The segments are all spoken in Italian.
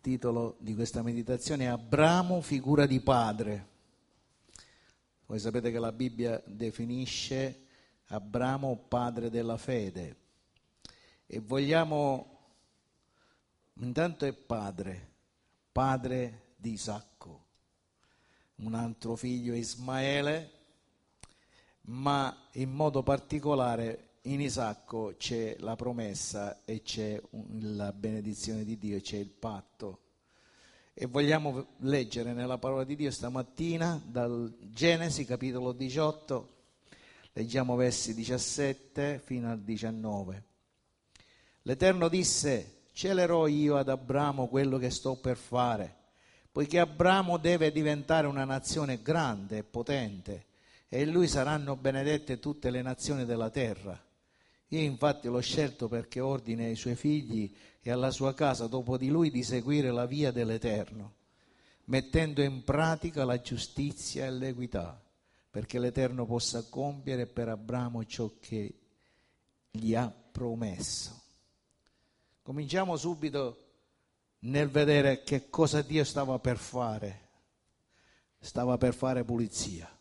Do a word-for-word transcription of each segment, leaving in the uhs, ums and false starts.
titolo di questa meditazione è Abramo, figura di padre. Voi sapete che la Bibbia definisce Abramo padre della fede e vogliamo, intanto è padre, padre di Isacco, un altro figlio Ismaele, ma in modo particolare in Isacco c'è la promessa e c'è la benedizione di Dio e c'è il patto. E vogliamo leggere nella parola di Dio stamattina dal Genesi capitolo diciotto, leggiamo versi diciassette fino al diciannove. L'Eterno disse: celerò io ad Abramo quello che sto per fare, poiché Abramo deve diventare una nazione grande e potente, e in lui saranno benedette tutte le nazioni della terra. Io infatti l'ho scelto perché ordini ai suoi figli e alla sua casa dopo di lui di seguire la via dell'Eterno, mettendo in pratica la giustizia e l'equità, perché l'Eterno possa compiere per Abramo ciò che gli ha promesso. Cominciamo subito nel vedere che cosa Dio stava per fare. Stava per fare pulizia.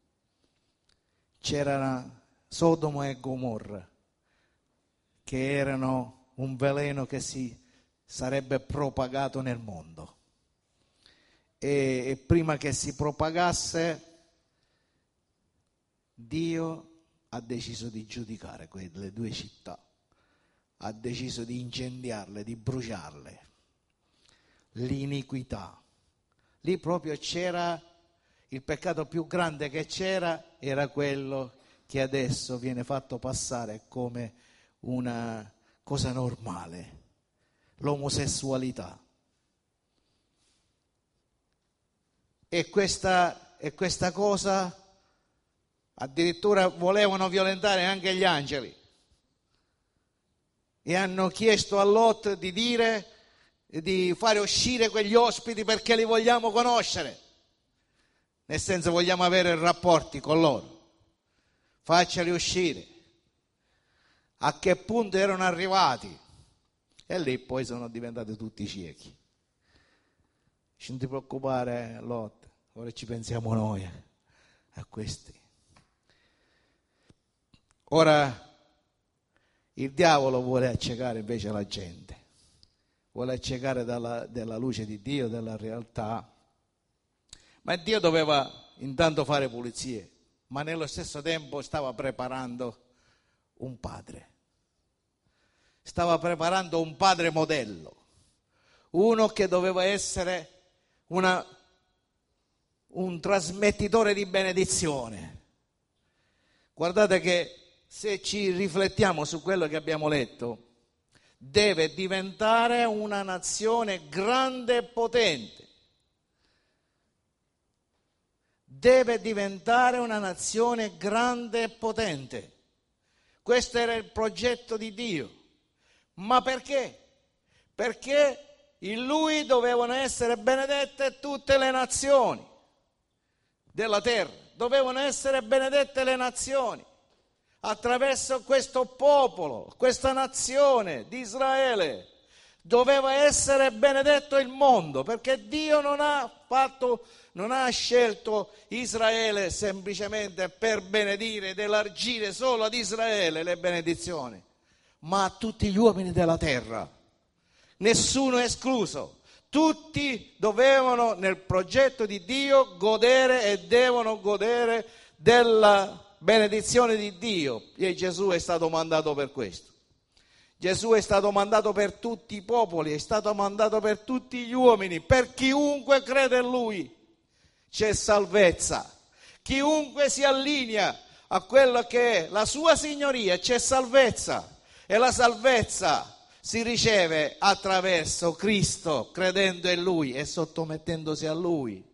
C'era Sodoma e Gomorra, che erano un veleno che si sarebbe propagato nel mondo. E, e prima che si propagasse, Dio ha deciso di giudicare quelle due città, ha deciso di incendiarle, di bruciarle. L'iniquità. Lì proprio c'era il peccato più grande che c'era, era quello che adesso viene fatto passare come una cosa normale, l'omosessualità. E questa, e questa cosa addirittura volevano violentare anche gli angeli e hanno chiesto a Lot di dire, di fare uscire quegli ospiti perché li vogliamo conoscere, nel senso vogliamo avere rapporti con loro, facceli uscire. A che punto erano arrivati? E lì poi sono diventati tutti ciechi. Non ti preoccupare, Lot, ora ci pensiamo noi a questi. Ora il diavolo vuole accecare invece la gente, vuole accecare dalla, dalla luce di Dio, della realtà, ma Dio doveva intanto fare pulizie, ma nello stesso tempo stava preparando un padre. Stava preparando un padre modello, uno che doveva essere una, un trasmettitore di benedizione. Guardate che se ci riflettiamo su quello che abbiamo letto, deve diventare una nazione grande e potente. Deve diventare una nazione grande e potente. Questo era il progetto di Dio. Ma perché? Perché in lui dovevano essere benedette tutte le nazioni della terra, dovevano essere benedette le nazioni attraverso questo popolo, questa nazione di Israele. Doveva essere benedetto il mondo, perché Dio non ha fatto, non ha scelto Israele semplicemente per benedire ed elargire solo ad Israele le benedizioni, ma a tutti gli uomini della terra, nessuno escluso. Tutti dovevano nel progetto di Dio godere e devono godere della benedizione di Dio, e Gesù è stato mandato per questo. Gesù è stato mandato per tutti i popoli, è stato mandato per tutti gli uomini, per chiunque crede in Lui c'è salvezza. Chiunque si allinea a quello che è la sua signoria c'è salvezza, e la salvezza si riceve attraverso Cristo, credendo in Lui e sottomettendosi a Lui.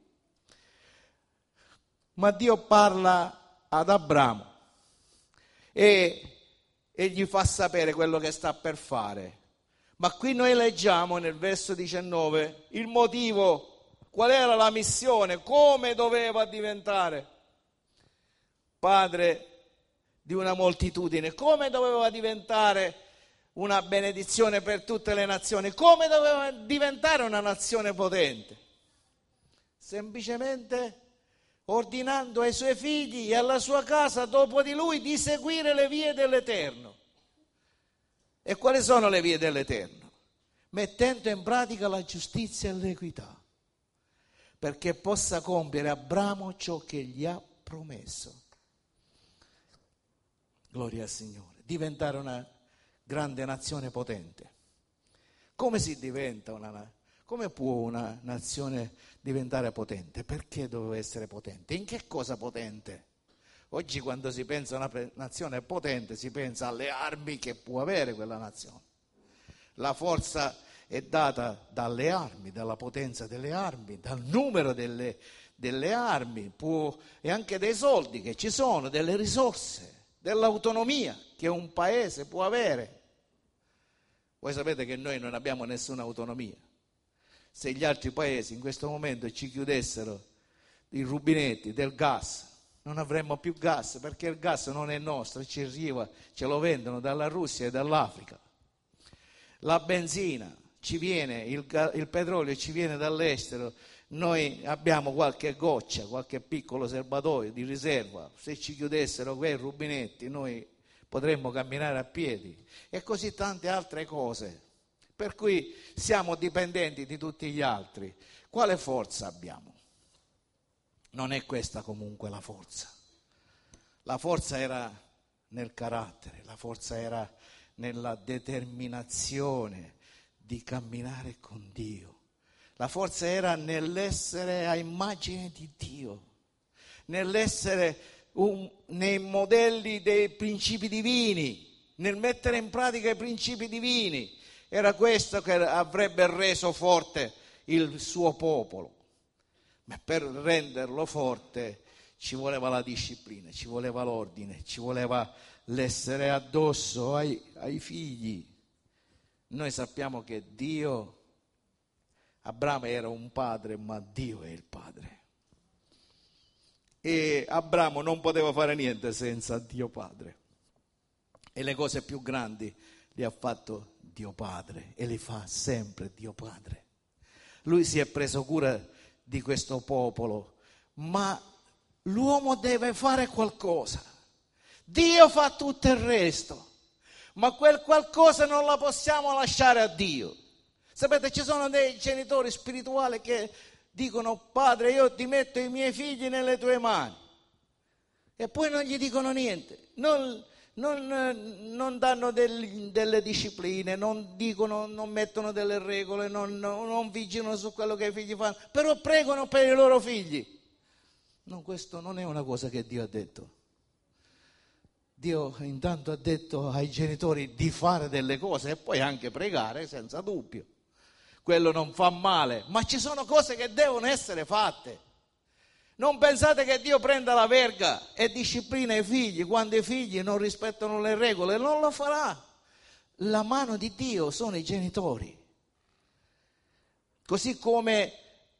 Ma Dio parla ad Abramo e e gli fa sapere quello che sta per fare. Ma qui noi leggiamo nel verso diciannove il motivo, qual era la missione, come doveva diventare padre di una moltitudine, come doveva diventare una benedizione per tutte le nazioni. Come doveva diventare una nazione potente? Semplicemente ordinando ai suoi figli e alla sua casa dopo di lui di seguire le vie dell'Eterno. E quali sono le vie dell'Eterno? Mettendo in pratica la giustizia e l'equità, perché possa compiere Abramo ciò che gli ha promesso. Gloria al Signore. Diventare una grande nazione potente. Come si diventa una come può una nazione diventare potente? Perché deve essere potente? In che cosa potente? Oggi quando si pensa a una nazione potente si pensa alle armi che può avere quella nazione. La forza è data dalle armi, dalla potenza delle armi, dal numero delle, delle armi, può, e anche dei soldi che ci sono, delle risorse, dell'autonomia che un paese può avere. Voi sapete che noi non abbiamo nessuna autonomia. Se gli altri paesi in questo momento ci chiudessero i rubinetti del gas, non avremmo più gas, perché il gas non è nostro, ci arriva, ce lo vendono dalla Russia e dall'Africa. La benzina ci viene, il, il petrolio ci viene dall'estero, noi abbiamo qualche goccia, qualche piccolo serbatoio di riserva. Se ci chiudessero quei rubinetti noi potremmo camminare a piedi, e così tante altre cose. Per cui siamo dipendenti di tutti gli altri. Quale forza abbiamo? Non è questa comunque la forza. La forza era nel carattere, la forza era nella determinazione di camminare con Dio. La forza era nell'essere a immagine di Dio, nell'essere un, nei modelli dei principi divini, nel mettere in pratica i principi divini. Era questo che avrebbe reso forte il suo popolo. Ma per renderlo forte ci voleva la disciplina, ci voleva l'ordine, ci voleva l'essere addosso ai, ai figli. Noi sappiamo che Dio, Abramo era un padre, ma Dio è il padre. E Abramo non poteva fare niente senza Dio Padre. E le cose più grandi le ha fatto Dio Padre, e le fa sempre Dio Padre. Lui si è preso cura di questo popolo, ma l'uomo deve fare qualcosa. Dio fa tutto il resto, ma quel qualcosa non la possiamo lasciare a Dio. Sapete, ci sono dei genitori spirituali che dicono: Padre, io ti metto i miei figli nelle tue mani, e poi non gli dicono niente, non, non, non danno del, delle discipline, non dicono, non mettono delle regole, non, non, non vigilano su quello che i figli fanno, però pregano per i loro figli. No, questo non è una cosa che Dio ha detto. Dio intanto ha detto ai genitori di fare delle cose e poi anche pregare, senza dubbio. Quello non fa male, ma ci sono cose che devono essere fatte. Non pensate che Dio prenda la verga e disciplina i figli quando i figli non rispettano le regole, non lo farà. La mano di Dio sono i genitori. Così come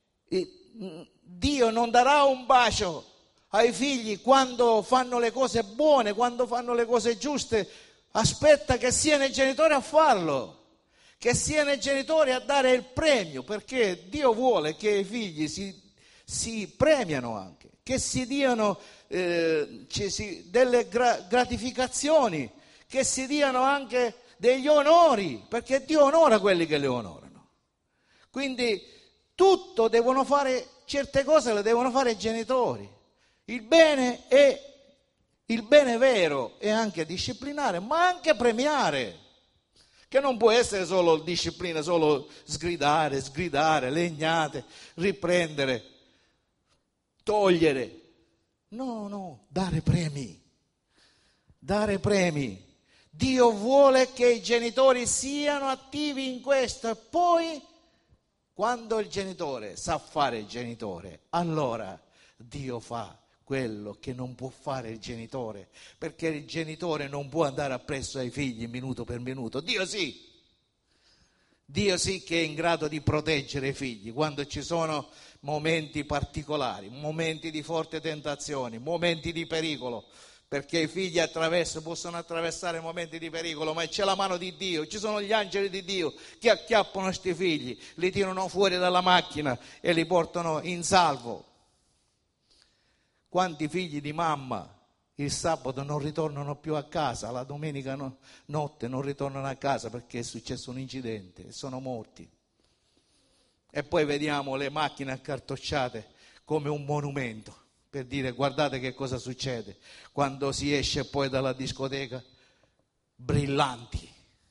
Dio non darà un bacio ai figli quando fanno le cose buone, quando fanno le cose giuste, aspetta che siano i genitori a farlo. Che siano i genitori a dare il premio, perché Dio vuole che i figli si, si premiano anche, che si diano eh, ci si, delle gra- gratificazioni, che si diano anche degli onori, perché Dio onora quelli che le onorano. Quindi tutto devono fare, certe cose le devono fare i genitori. Il bene è il bene vero, è anche disciplinare, ma anche premiare. Che non può essere solo disciplina, solo sgridare, sgridare, legnate, riprendere, togliere. No, no, dare premi, dare premi. Dio vuole che i genitori siano attivi in questo, e poi quando il genitore sa fare il genitore, allora Dio fa quello che non può fare il genitore, perché il genitore non può andare appresso ai figli minuto per minuto. Dio sì, Dio sì che è in grado di proteggere i figli quando ci sono momenti particolari, momenti di forte tentazione, momenti di pericolo. perché i figli attraverso, possono attraversare momenti di pericolo, ma c'è la mano di Dio, ci sono gli angeli di Dio che acchiappano questi figli, li tirano fuori dalla macchina e li portano in salvo. Quanti figli di mamma il sabato non ritornano più a casa, la domenica no, notte non ritornano a casa perché è successo un incidente e sono morti. E poi vediamo le macchine accartocciate come un monumento, per dire guardate che cosa succede quando si esce poi dalla discoteca, brillanti,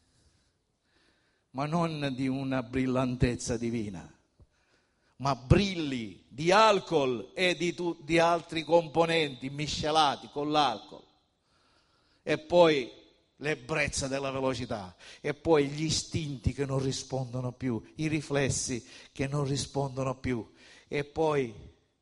ma non di una brillantezza divina, ma brilli di alcol e di, tu, di altri componenti miscelati con l'alcol, e poi l'ebbrezza della velocità, e poi gli istinti che non rispondono più, i riflessi che non rispondono più, e poi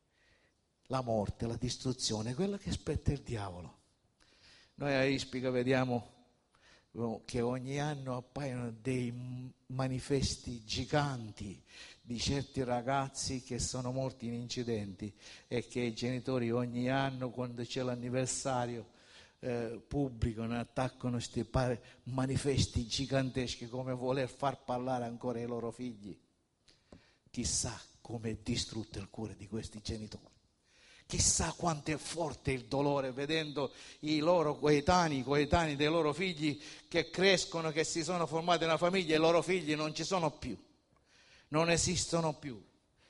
la morte, la distruzione, quella che aspetta il diavolo. Noi a Ispica vediamo che ogni anno appaiono dei manifesti giganti di certi ragazzi che sono morti in incidenti e che i genitori ogni anno, quando c'è l'anniversario, eh, pubblicano, attaccano questi manifesti giganteschi come voler far parlare ancora i loro figli. Chissà come è distrutto il cuore di questi genitori. Chissà quanto è forte il dolore vedendo i loro coetanei, i coetanei dei loro figli che crescono, che si sono formati una famiglia e i loro figli non ci sono più, non esistono più.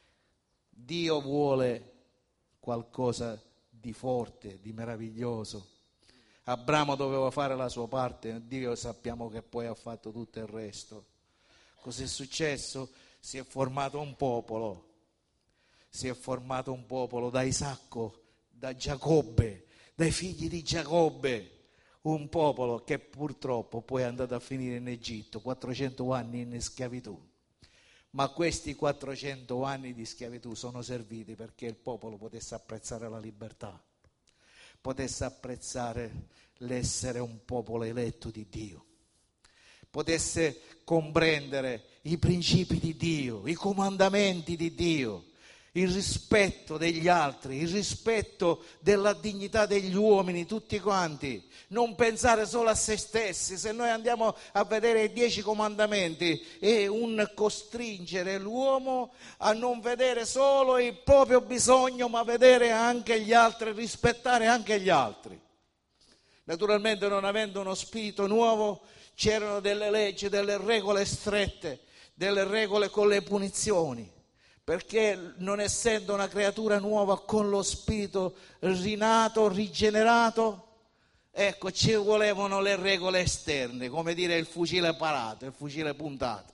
Dio vuole qualcosa di forte, di meraviglioso. Abramo doveva fare la sua parte, Dio sappiamo che poi ha fatto tutto il resto. Cos'è successo? Si è formato un popolo. Si è formato un popolo da Isacco, da Giacobbe, dai figli di Giacobbe, un popolo che purtroppo poi è andato a finire in Egitto, quattrocento anni in schiavitù. Ma questi quattrocento anni di schiavitù sono serviti perché il popolo potesse apprezzare la libertà, potesse apprezzare l'essere un popolo eletto di Dio, potesse comprendere i principi di Dio, i comandamenti di Dio, il rispetto degli altri, il rispetto della dignità degli uomini, tutti quanti, non pensare solo a se stessi. Se noi andiamo a vedere i dieci comandamenti, è un costringere l'uomo a non vedere solo il proprio bisogno, ma vedere anche gli altri, rispettare anche gli altri. Naturalmente, non avendo uno spirito nuovo, c'erano delle leggi, delle regole strette, delle regole con le punizioni, perché non essendo una creatura nuova con lo spirito rinato, rigenerato, ecco, ci volevano le regole esterne, come dire il fucile parato, il fucile puntato.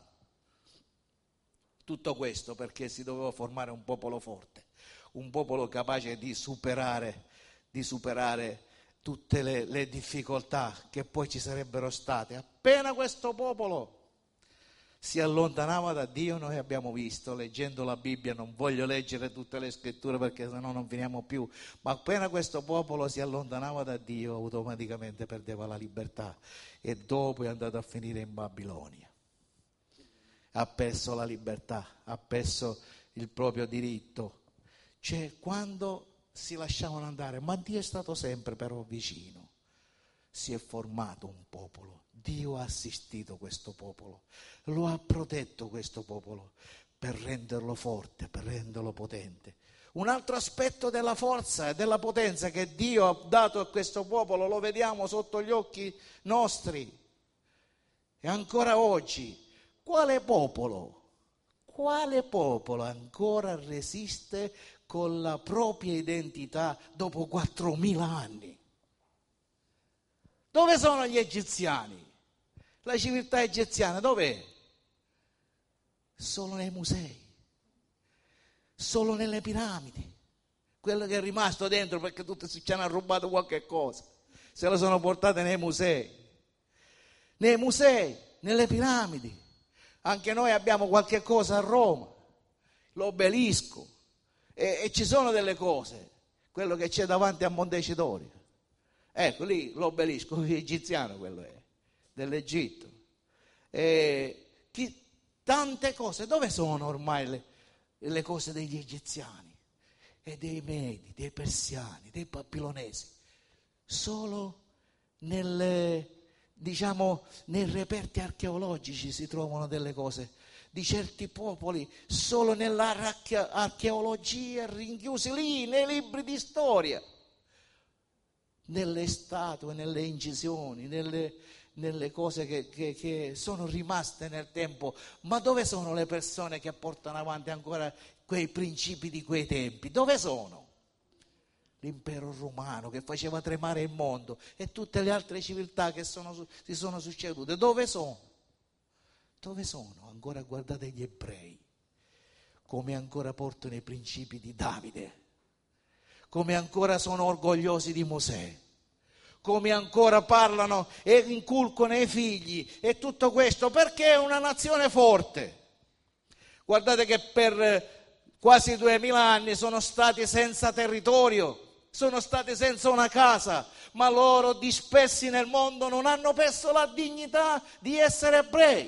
Tutto questo perché si doveva formare un popolo forte, un popolo capace di superare, di superare tutte le, le difficoltà che poi ci sarebbero state. Appena questo popolo si allontanava da Dio, noi abbiamo visto, leggendo la Bibbia, non voglio leggere tutte le scritture perché sennò non finiamo più, ma appena questo popolo si allontanava da Dio, automaticamente perdeva la libertà e dopo è andato a finire in Babilonia. Ha perso la libertà, ha perso il proprio diritto. Cioè, quando si lasciavano andare, ma Dio è stato sempre però vicino. Si è formato un popolo. Dio ha assistito questo popolo, lo ha protetto questo popolo per renderlo forte, per renderlo potente. Un altro aspetto della forza e della potenza che Dio ha dato a questo popolo lo vediamo sotto gli occhi nostri. E ancora oggi, quale popolo, quale popolo ancora resiste con la propria identità dopo quattromila anni? Dove sono gli egiziani? La civiltà egiziana dov'è? Solo nei musei, solo nelle piramidi. Quello che è rimasto dentro perché tutti ci hanno rubato qualche cosa, se lo sono portate nei musei. Nei musei, nelle piramidi. Anche noi abbiamo qualche cosa a Roma, l'obelisco, e, e ci sono delle cose, quello che c'è davanti a Montecitorio. Ecco lì l'obelisco egiziano, quello è, dell'Egitto. E chi, tante cose, dove sono ormai le, le cose degli egiziani e dei Medi, dei Persiani, dei Babilonesi? solo nelle, diciamo, nei reperti archeologici si trovano delle cose di certi popoli, solo nell'archeologia, rinchiusi lì nei libri di storia, nelle statue, nelle incisioni, nelle, nelle cose che, che, che sono rimaste nel tempo. Ma dove sono le persone che portano avanti ancora quei principi di quei tempi? Dove sono? L'impero romano che faceva tremare il mondo e tutte le altre civiltà che sono, si sono succedute, dove sono? Dove sono? Ancora guardate gli ebrei, come ancora portano i principi di Davide, come ancora sono orgogliosi di Mosè, come ancora parlano e inculcano ai figli, e tutto questo perché è una nazione forte. Guardate che per quasi duemila anni sono stati senza territorio, sono stati senza una casa, ma loro, dispersi nel mondo, non hanno perso la dignità di essere ebrei.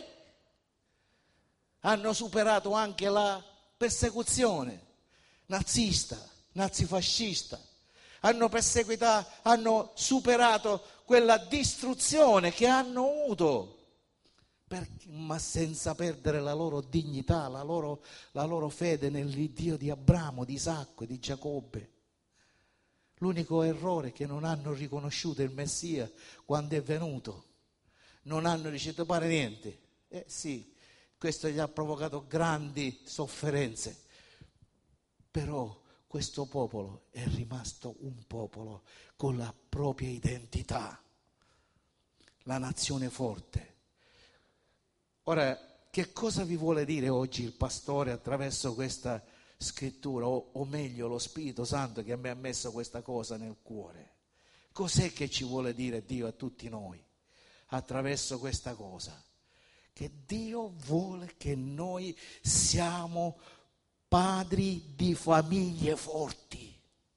Hanno superato anche la persecuzione nazista, nazifascista. Hanno perseguitato, hanno superato quella distruzione che hanno avuto, per, ma senza perdere la loro dignità, la loro, la loro fede nell'Iddio di Abramo, di Isacco e di Giacobbe. L'unico errore è che non hanno riconosciuto il Messia quando è venuto, non hanno ricevuto fare niente. Eh sì, questo gli ha provocato grandi sofferenze, però questo popolo è rimasto un popolo con la propria identità, la nazione forte. Ora, che cosa vi vuole dire oggi il pastore attraverso questa scrittura, o, o meglio lo Spirito Santo che a me ha messo questa cosa nel cuore? Cos'è che ci vuole dire Dio a tutti noi attraverso questa cosa? Che Dio vuole che noi siamo padri di famiglie forti,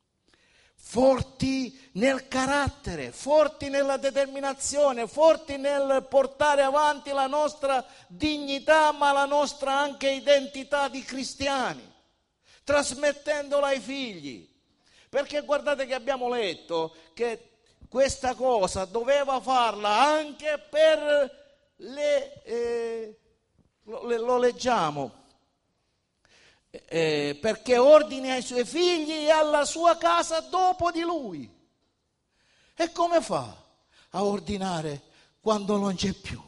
forti nel carattere, forti nella determinazione, forti nel portare avanti la nostra dignità, ma la nostra anche identità di cristiani, trasmettendola ai figli. Perché guardate che abbiamo letto che questa cosa doveva farla anche per le, eh, lo, lo leggiamo, eh, perché ordini ai suoi figli e alla sua casa dopo di lui. E come fa a ordinare quando non c'è più?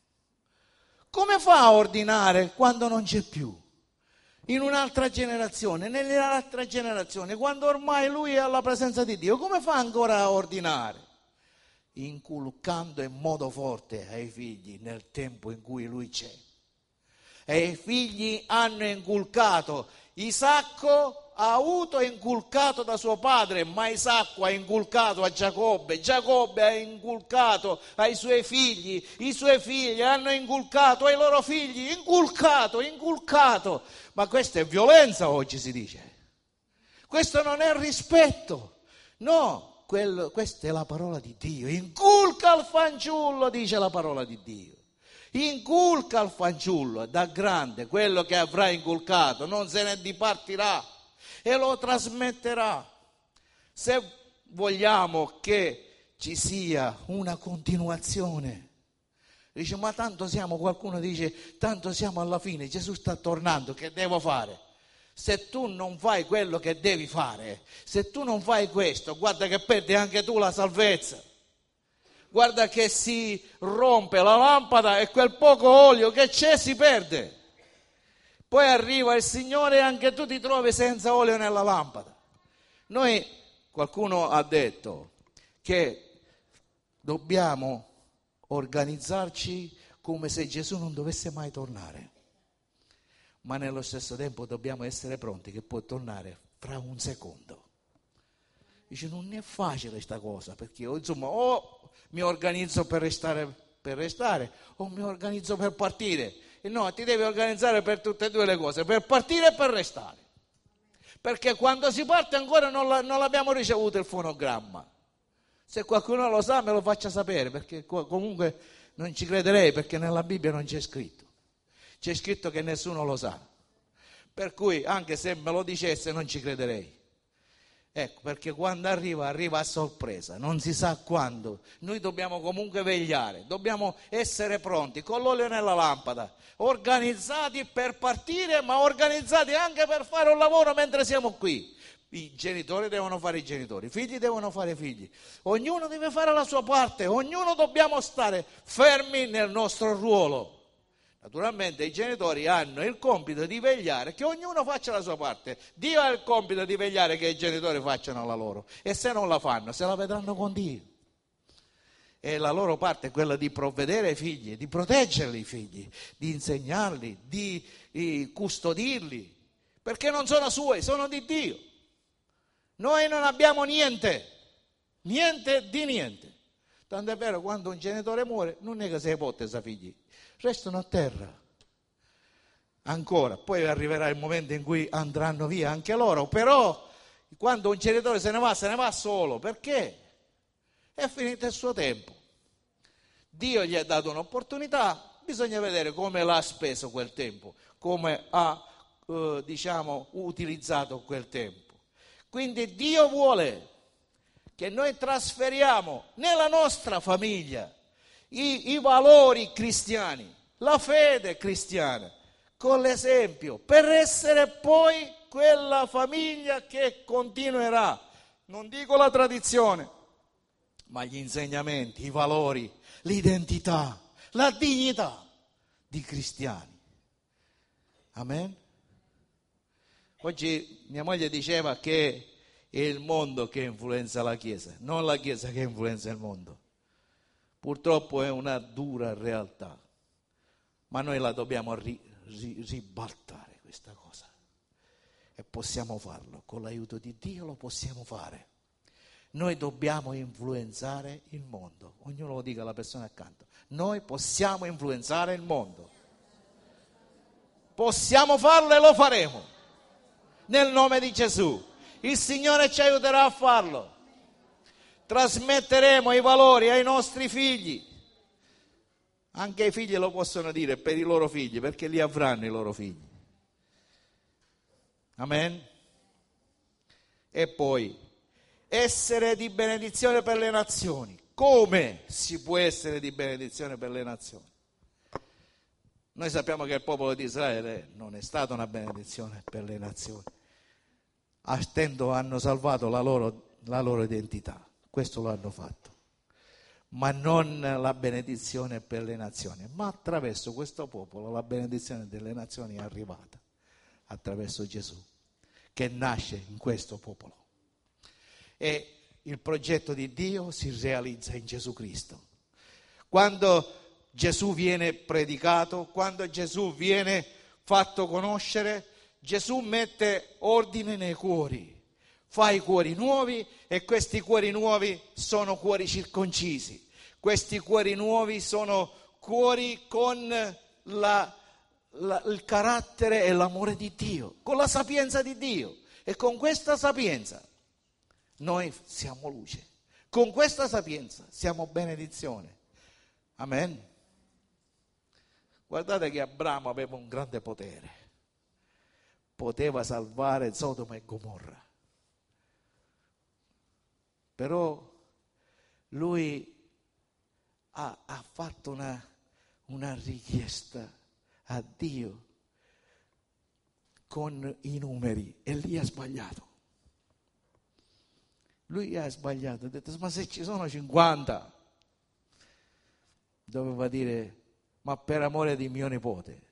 Come fa a ordinare quando non c'è più? In un'altra generazione, nell'altra generazione, quando ormai lui è alla presenza di Dio, come fa ancora a ordinare? Inculcando in modo forte ai figli nel tempo in cui lui c'è. E i figli hanno inculcato. Isacco ha avuto inculcato da suo padre, ma Isacco ha inculcato a Giacobbe, Giacobbe ha inculcato ai suoi figli, i suoi figli hanno inculcato ai loro figli, inculcato, inculcato. Ma questa è violenza oggi, si dice. Questo non è rispetto. No. Quello, questa è la parola di Dio. Inculca al fanciullo, dice la parola di Dio. Inculca al fanciullo, da grande, quello che avrà inculcato, non se ne dipartirà e lo trasmetterà. Se vogliamo che ci sia una continuazione, dice, ma tanto siamo, qualcuno dice, tanto siamo alla fine, Gesù sta tornando, che devo fare? Se tu non fai quello che devi fare, se tu non fai questo, guarda che perdi anche tu la salvezza. Guarda che si rompe la lampada e quel poco olio che c'è si perde. Poi arriva il Signore e anche tu ti trovi senza olio nella lampada. Noi, qualcuno ha detto che dobbiamo organizzarci come se Gesù non dovesse mai tornare. Ma nello stesso tempo dobbiamo essere pronti che può tornare fra un secondo. Dice, non è facile questa cosa, perché io, insomma, o mi organizzo per restare, per restare o mi organizzo per partire. E no, ti devi organizzare per tutte e due le cose, per partire e per restare. Perché quando si parte ancora non, la, non l'abbiamo ricevuto il fonogramma. Se qualcuno lo sa me lo faccia sapere, perché comunque non ci crederei, perché nella Bibbia non c'è scritto. C'è scritto che nessuno lo sa, per cui anche se me lo dicesse non ci crederei. Ecco, perché quando arriva, arriva a sorpresa, non si sa quando. Noi dobbiamo comunque vegliare, dobbiamo essere pronti, con l'olio nella lampada, organizzati per partire, ma organizzati anche per fare un lavoro mentre siamo qui. I genitori devono fare i genitori, i figli devono fare i figli. Ognuno deve fare la sua parte, ognuno dobbiamo stare fermi nel nostro ruolo. Naturalmente i genitori hanno il compito di vegliare che ognuno faccia la sua parte. Dio ha il compito di vegliare che i genitori facciano la loro, e se non la fanno, se la vedranno con Dio. E la loro parte è quella di provvedere ai figli, di proteggerli i figli, di insegnarli, di, di custodirli, perché non sono suoi, sono di Dio. Noi non abbiamo niente, niente di niente. Tanto è vero, quando un genitore muore, non è che si ipotesi a figli, restano a terra. Ancora, poi arriverà il momento in cui andranno via anche loro, però quando un genitore se ne va, se ne va solo, perché è finito il suo tempo. Dio gli ha dato un'opportunità, bisogna vedere come l'ha speso quel tempo, come ha eh, diciamo utilizzato quel tempo. Quindi Dio vuole che noi trasferiamo nella nostra famiglia i, i valori cristiani, la fede cristiana, con l'esempio, per essere poi quella famiglia che continuerà, non dico la tradizione, ma gli insegnamenti, i valori, l'identità, la dignità di cristiani. Amen? Oggi mia moglie diceva che è il mondo che influenza la Chiesa, non la Chiesa che influenza il mondo. Purtroppo è una dura realtà, ma noi la dobbiamo ri, ri, ribaltare questa cosa, e possiamo farlo, con l'aiuto di Dio lo possiamo fare. Noi dobbiamo influenzare il mondo, ognuno lo dica alla persona accanto, noi possiamo influenzare il mondo, possiamo farlo e lo faremo, nel nome di Gesù. Il Signore ci aiuterà a farlo. Trasmetteremo i valori ai nostri figli. Anche i figli lo possono dire per i loro figli, perché li avranno i loro figli. Amen. E poi essere di benedizione per le nazioni. Come si può essere di benedizione per le nazioni? Noi sappiamo che il popolo di Israele non è stata una benedizione per le nazioni. A stento hanno salvato la loro, la loro identità, questo lo hanno fatto, ma non la benedizione per le nazioni. Ma attraverso questo popolo la benedizione delle nazioni è arrivata, attraverso Gesù, che nasce in questo popolo. E il progetto di Dio si realizza in Gesù Cristo. Quando Gesù viene predicato, quando Gesù viene fatto conoscere, Gesù mette ordine nei cuori, fa i cuori nuovi, e questi cuori nuovi sono cuori circoncisi. Questi cuori nuovi sono cuori con la, la, il carattere e l'amore di Dio, con la sapienza di Dio. E con questa sapienza noi siamo luce, con questa sapienza siamo benedizione. Amen. Guardate che Abramo aveva un grande potere. Poteva salvare Sodoma e Gomorra, però lui ha, ha fatto una, una richiesta a Dio con i numeri, e lì ha sbagliato. Lui ha sbagliato, ha detto: ma se ci sono cinquanta, doveva dire: ma per amore di mio nipote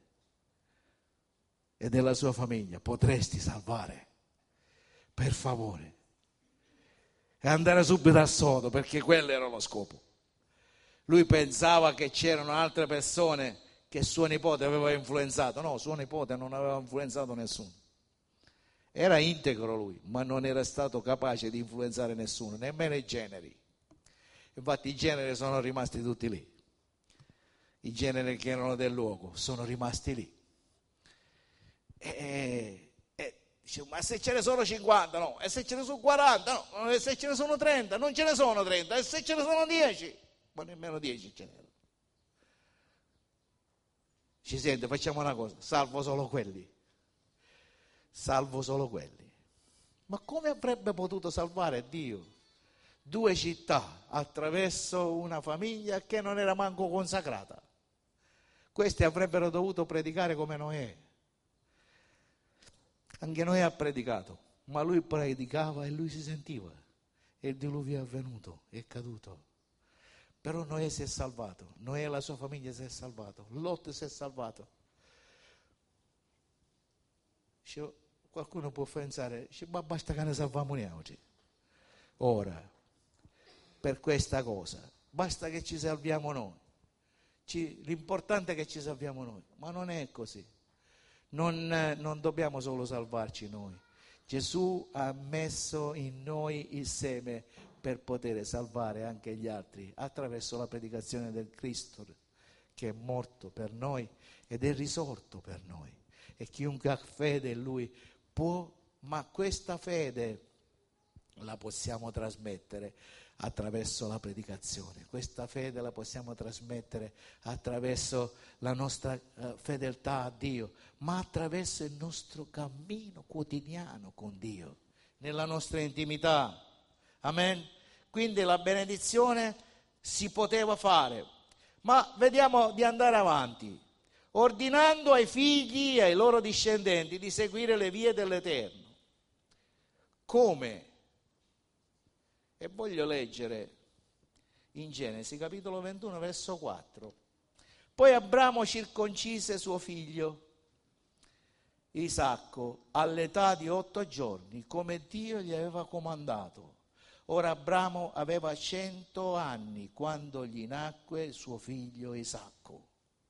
e della sua famiglia potresti salvare, per favore, e andare subito a Sodo, perché quello era lo scopo. Lui pensava che c'erano altre persone che suo nipote aveva influenzato. No, suo nipote non aveva influenzato nessuno, era integro lui, ma non era stato capace di influenzare nessuno, nemmeno i generi. Infatti i generi sono rimasti tutti lì, i generi che erano del luogo sono rimasti lì. E, e dice: ma se ce ne sono cinquanta, no, e se ce ne sono quaranta, no, e se ce ne sono trenta, non ce ne sono trenta, e se ce ne sono dieci, ma nemmeno dieci ce n'erano. Ci sente, facciamo una cosa: salvo solo quelli, salvo solo quelli. Ma come avrebbe potuto salvare Dio due città attraverso una famiglia che non era manco consacrata? Questi avrebbero dovuto predicare come Noè. Anche Noè ha predicato, ma lui predicava e lui si sentiva. E il diluvio è avvenuto, è caduto. Però Noè si è salvato, Noè e la sua famiglia si è salvato, Lot si è salvato. Cioè, qualcuno può pensare, ma basta che ne salviamo noi oggi. Ora, per questa cosa, basta che ci salviamo noi. Ci, l'importante è che ci salviamo noi, ma non è così. Non, non dobbiamo solo salvarci noi. Gesù ha messo in noi il seme per poter salvare anche gli altri attraverso la predicazione del Cristo che è morto per noi ed è risorto per noi. E chiunque ha fede in Lui può, ma questa fede la possiamo trasmettere attraverso la predicazione. Questa fede la possiamo trasmettere attraverso la nostra uh, fedeltà a Dio, ma attraverso il nostro cammino quotidiano con Dio, nella nostra intimità. Amen. Quindi la benedizione si poteva fare, ma vediamo di andare avanti, ordinando ai figli e ai loro discendenti di seguire le vie dell'Eterno. Come? E voglio leggere in Genesi capitolo ventuno verso quattro. Poi Abramo circoncise suo figlio Isacco all'età di otto giorni, come Dio gli aveva comandato. Ora Abramo aveva cento anni quando gli nacque suo figlio Isacco.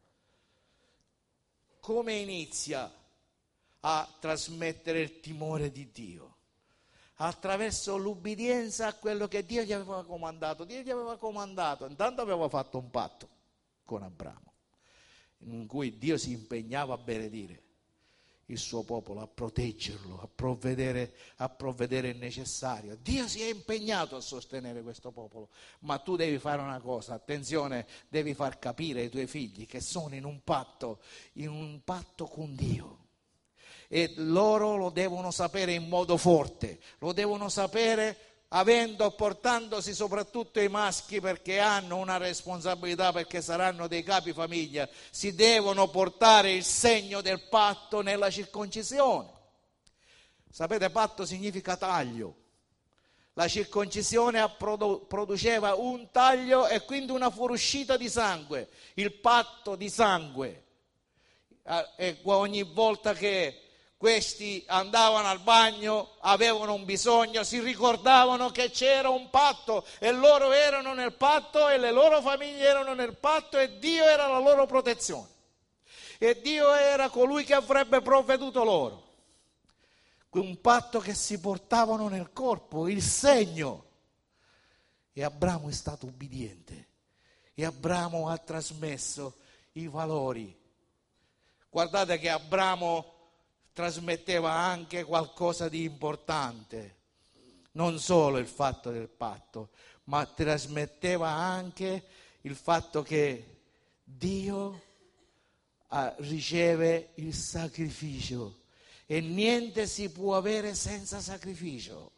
Come inizia a trasmettere il timore di Dio? Attraverso l'ubbidienza a quello che Dio gli aveva comandato. Dio gli aveva comandato, intanto aveva fatto un patto con Abramo, in cui Dio si impegnava a benedire il suo popolo, a proteggerlo, a provvedere, a provvedere il necessario. Dio si è impegnato a sostenere questo popolo, ma tu devi fare una cosa, attenzione, devi far capire ai tuoi figli che sono in un patto, in un patto con Dio. E loro lo devono sapere in modo forte, lo devono sapere avendo, portandosi soprattutto i maschi, perché hanno una responsabilità, perché saranno dei capi famiglia, si devono portare il segno del patto nella circoncisione. Sapete, patto significa taglio. La circoncisione produ- produceva un taglio e quindi una fuoriuscita di sangue, il patto di sangue. E ogni volta che questi andavano al bagno, avevano un bisogno, si ricordavano che c'era un patto e loro erano nel patto e le loro famiglie erano nel patto e Dio era la loro protezione. E Dio era colui che avrebbe provveduto loro. Un patto che si portavano nel corpo, il segno. E Abramo è stato ubbidiente e Abramo ha trasmesso i valori. Guardate che Abramo trasmetteva anche qualcosa di importante, non solo il fatto del patto, ma trasmetteva anche il fatto che Dio ah, riceve il sacrificio e niente si può avere senza sacrificio.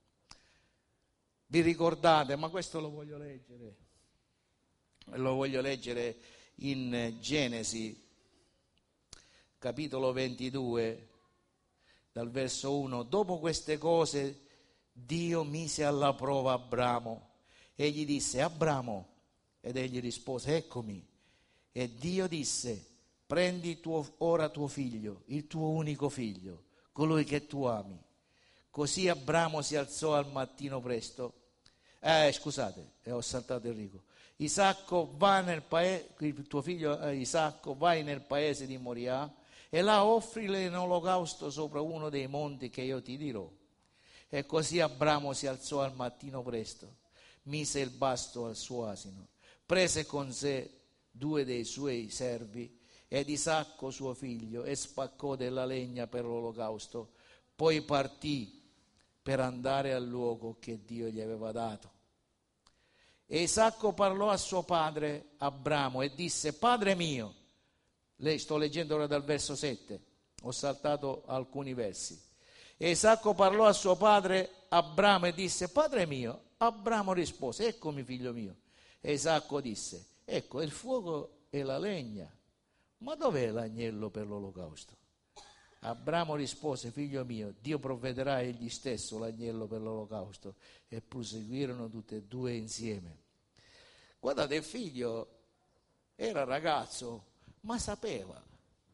Vi ricordate, ma questo lo voglio leggere, lo voglio leggere in Genesi, capitolo ventidue, dal verso uno. Dopo queste cose Dio mise alla prova Abramo e gli disse: Abramo, ed egli rispose: eccomi. E Dio disse: prendi tuo, ora tuo figlio, il tuo unico figlio, colui che tu ami. Così Abramo si alzò al mattino presto. Eh, scusate, eh, ho saltato Enrico. Isacco va nel paese, il tuo figlio eh, Isacco, vai nel paese di Moria e là offrile in olocausto sopra uno dei monti che io ti dirò. E così Abramo si alzò al mattino presto, mise il basto al suo asino, prese con sé due dei suoi servi ed Isacco suo figlio e spaccò della legna per l'olocausto. Poi partì per andare al luogo che Dio gli aveva dato. E Isacco parlò a suo padre Abramo e disse: Padre mio. Sto leggendo ora dal verso sette, ho saltato alcuni versi. E Isacco parlò a suo padre Abramo e disse: Padre mio. Abramo rispose: Eccomi, figlio mio. E Isacco disse: Ecco il fuoco e la legna, ma dov'è l'agnello per l'olocausto? Abramo rispose: Figlio mio, Dio provvederà egli stesso l'agnello per l'olocausto. E proseguirono tutti e due insieme. Guardate, il figlio era ragazzo, ma sapeva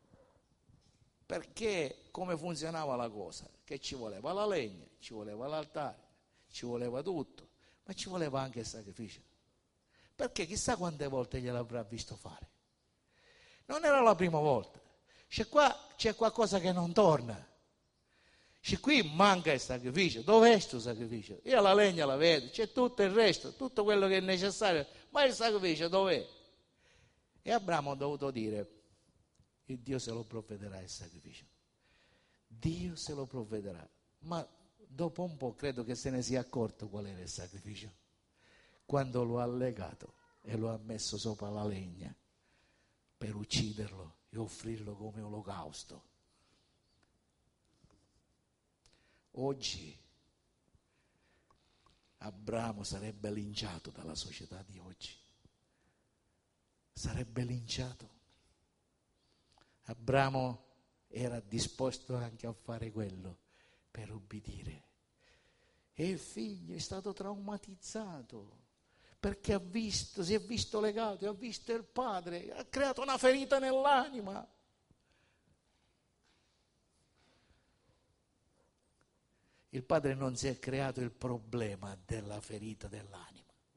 perché come funzionava la cosa, che ci voleva la legna, ci voleva l'altare, ci voleva tutto, ma ci voleva anche il sacrificio, perché chissà quante volte gliel'avrà visto fare. Non era la prima volta. C'è qua c'è qualcosa che non torna. C'è qui manca il sacrificio. Dov'è questo sacrificio? Io la legna la vedo, c'è tutto il resto, tutto quello che è necessario, ma il sacrificio dov'è? E Abramo ha dovuto dire: il Dio se lo provvederà il sacrificio. Dio se lo provvederà. Ma dopo un po' credo che se ne sia accorto qual era il sacrificio, quando lo ha legato e lo ha messo sopra la legna per ucciderlo e offrirlo come olocausto. Oggi Abramo sarebbe linciato dalla società di oggi. Sarebbe linciato. Abramo era disposto anche a fare quello per ubbidire. E il figlio è stato traumatizzato perché ha visto, si è visto legato, ha visto il padre, ha creato una ferita nell'anima. Il padre non si è creato il problema della ferita dell'anima.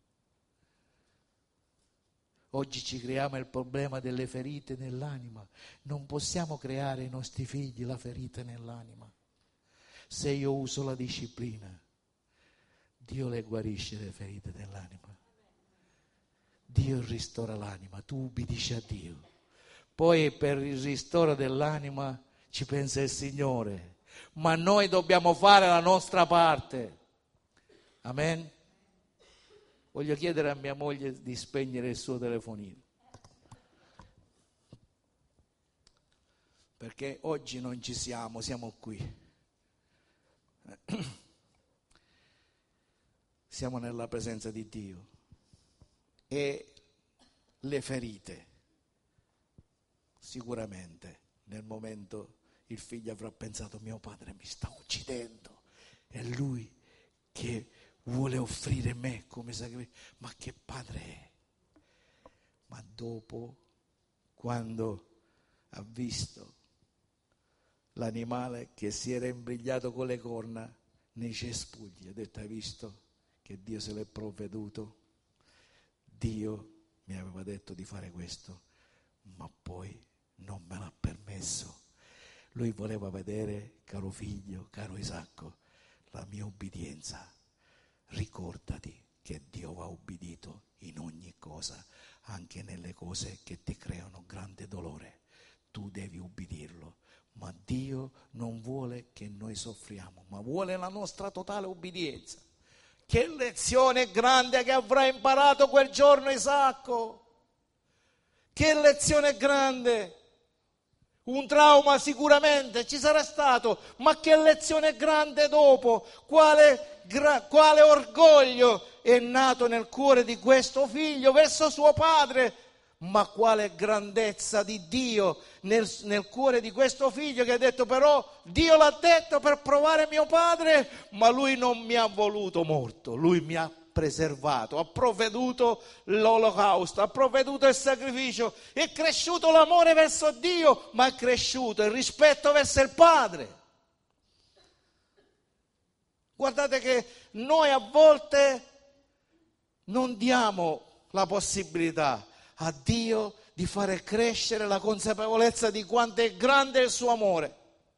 Oggi ci creiamo il problema delle ferite nell'anima. Non possiamo creare ai nostri figli la ferita nell'anima. Se io uso la disciplina, Dio le guarisce le ferite dell'anima. Dio ristora l'anima, tu ubbidisci a Dio. Poi per il ristoro dell'anima ci pensa il Signore, ma noi dobbiamo fare la nostra parte. Amen. Voglio chiedere a mia moglie di spegnere il suo telefonino, perché oggi non ci siamo, siamo qui. Siamo nella presenza di Dio e le ferite, sicuramente nel momento il figlio avrà pensato: mio padre mi sta uccidendo, è lui che vuole offrire me come sacrificio, ma che padre è? Ma dopo, quando ha visto l'animale che si era imbrigliato con le corna nei cespugli, ha detto: hai visto che Dio se l'è provveduto? Dio mi aveva detto di fare questo, ma poi non me l'ha permesso. Lui voleva vedere, caro figlio, caro Isacco, la mia obbedienza. Ricordati che Dio va ubbidito in ogni cosa, anche nelle cose che ti creano grande dolore. Tu devi ubbidirlo, ma Dio non vuole che noi soffriamo, ma vuole la nostra totale obbedienza. Che lezione grande che avrà imparato quel giorno Isacco! Che lezione grande! Un trauma sicuramente ci sarà stato, ma che lezione grande dopo! Quale, gra, quale orgoglio è nato nel cuore di questo figlio verso suo padre, ma quale grandezza di Dio nel, nel cuore di questo figlio, che ha detto: però Dio l'ha detto per provare mio padre, ma lui non mi ha voluto morto, lui mi ha preservato, ha provveduto l'olocausto, ha provveduto il sacrificio, è cresciuto l'amore verso Dio, ma è cresciuto il rispetto verso il padre. Guardate che noi a volte non diamo la possibilità a Dio di fare crescere la consapevolezza di quanto è grande il suo amore,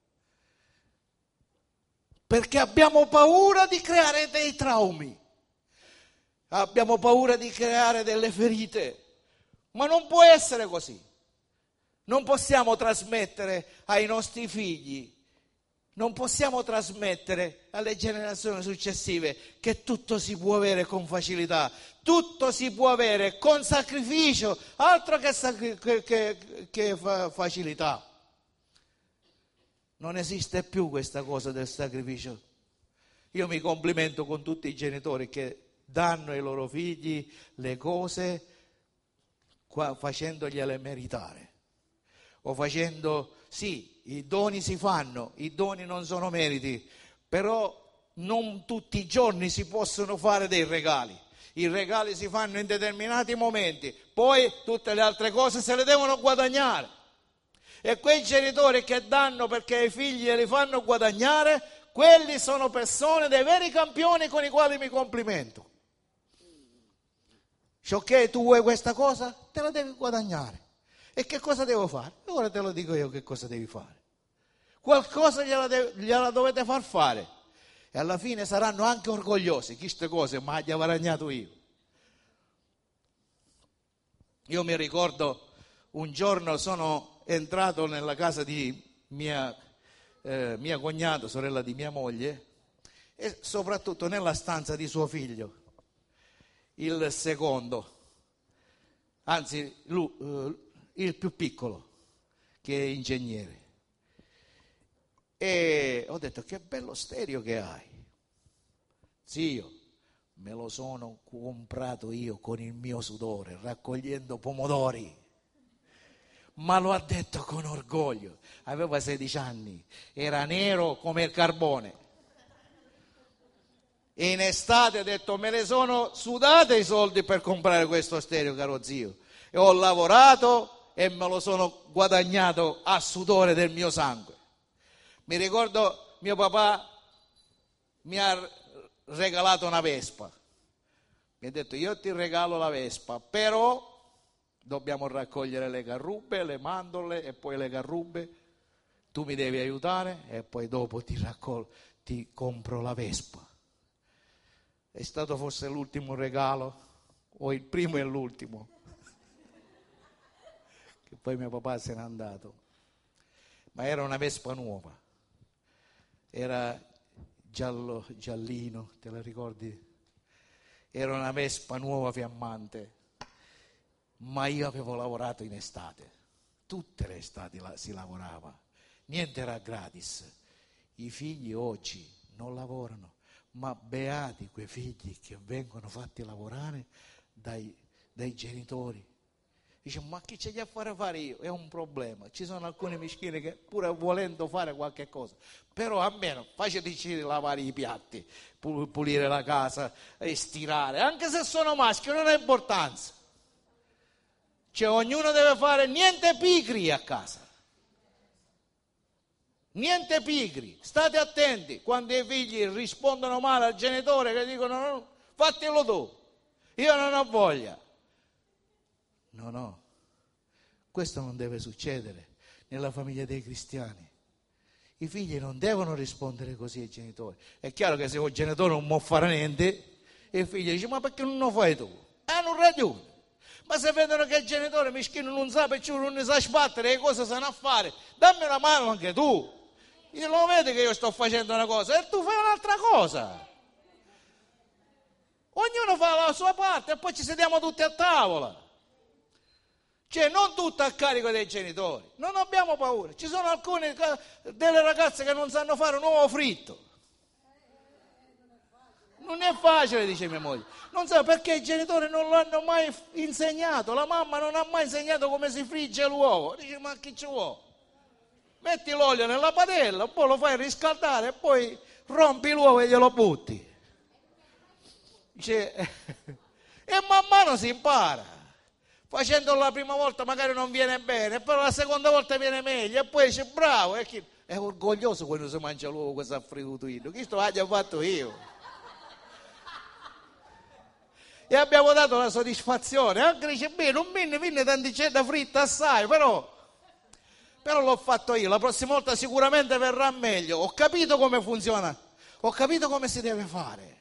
perché abbiamo paura di creare dei traumi. Abbiamo paura di creare delle ferite, ma non può essere così. Non possiamo trasmettere ai nostri figli, non possiamo trasmettere alle generazioni successive che tutto si può avere con facilità, tutto si può avere con sacrificio, altro che, sacri- che, che, che fa- facilità. Non esiste più questa cosa del sacrificio. Io mi complimento con tutti i genitori che danno ai loro figli le cose qua, facendogliele meritare. O facendo, sì, i doni si fanno, i doni non sono meriti, però non tutti i giorni si possono fare dei regali. I regali si fanno in determinati momenti, poi tutte le altre cose se le devono guadagnare. E quei genitori che danno perché ai figli li fanno guadagnare, quelli sono persone, dei veri campioni con i quali mi complimento. Cioè, ok, tu vuoi questa cosa? Te la devi guadagnare. E che cosa devo fare? Ora te lo dico io che cosa devi fare. Qualcosa gliela, de- gliela dovete far fare. E alla fine saranno anche orgogliosi. Queste cose ma gli ho guadagnato io. Io mi ricordo un giorno sono entrato nella casa di mia, eh, mia cognata, sorella di mia moglie, e soprattutto nella stanza di suo figlio, il secondo, anzi lui, eh, il più piccolo, che è ingegnere. E ho detto: che bello stereo che hai. Zio, me lo sono comprato io con il mio sudore, raccogliendo pomodori. Ma lo ha detto con orgoglio. Aveva sedici anni, era nero come il carbone. E in estate ha detto: me ne sono sudate i soldi per comprare questo stereo, caro zio. E ho lavorato e me lo sono guadagnato a sudore del mio sangue. Mi ricordo mio papà mi ha regalato una Vespa. Mi ha detto: io ti regalo la Vespa, però dobbiamo raccogliere le carrubbe, le mandorle e poi le carrubbe. Tu mi devi aiutare e poi dopo ti, raccol- ti compro la Vespa. È stato forse l'ultimo regalo, o il primo e l'ultimo, che poi mio papà se n'è andato. Ma era una Vespa nuova, era giallo, giallino, te la ricordi? Era una Vespa nuova fiammante, ma io avevo lavorato in estate, tutte le estati la, si lavorava, niente era gratis. I figli oggi non lavorano, ma beati quei figli che vengono fatti lavorare dai, dai genitori. Dice: ma chi ce li ha a fare fare io? È un problema. Ci sono alcuni mischini che pure volendo fare qualche cosa, però almeno faceteci lavare i piatti, pulire la casa, stirare, anche se sono maschi non ha importanza. Cioè ognuno deve fare, niente pigri a casa. Niente pigri, state attenti quando i figli rispondono male al genitore, che dicono: no, fatelo tu, io non ho voglia. No, no, questo non deve succedere nella famiglia dei cristiani. I figli non devono rispondere così ai genitori. È chiaro che se il genitore non può fare niente, il figlio dice: ma perché non lo fai tu? Hanno ragione. Ma se vedono che il genitore mischino non sa più, non ne sa sbattere, che cosa sanno a fare, dammi una mano anche tu. Io lo vedi che io sto facendo una cosa e tu fai un'altra cosa. Ognuno fa la sua parte e poi ci sediamo tutti a tavola. Cioè non tutto a carico dei genitori, non abbiamo paura. Ci sono alcune delle ragazze che non sanno fare un uovo fritto. Non è facile, dice mia moglie. Non so perché i genitori non lo hanno mai insegnato. La mamma non ha mai insegnato come si frigge l'uovo. Dice: ma chi ci vuole? Metti l'olio nella padella, poi lo fai riscaldare e poi rompi l'uovo e glielo butti. Dice, e man mano si impara. Facendolo la prima volta magari non viene bene, però la seconda volta viene meglio e poi dice: bravo. E chi... È orgoglioso quando si mangia l'uovo che si è frittuto. Questo l'ho fatto io. E abbiamo dato la soddisfazione. Anche dice: beh, non viene, viene tanticetta fritta assai, però... Però l'ho fatto io, la prossima volta sicuramente verrà meglio. Ho capito come funziona, ho capito come si deve fare.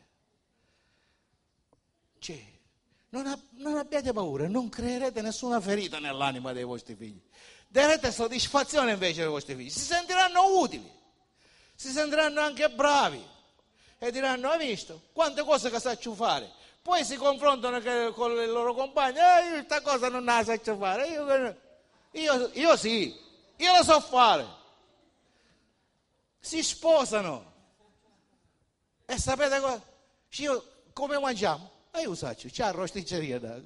Cioè, non, ab- non abbiate paura, non creerete nessuna ferita nell'anima dei vostri figli. Darete soddisfazione invece ai vostri figli. Si sentiranno utili, si sentiranno anche bravi e diranno: hai visto quante cose che saccio fare? Poi si confrontano che, con i loro compagni: eh, io questa cosa non la saccio fare, io, io, io sì. Io lo so fare. si sposano. E sapete cosa? Io, come mangiamo? E io so, c'è la rosticceria, da...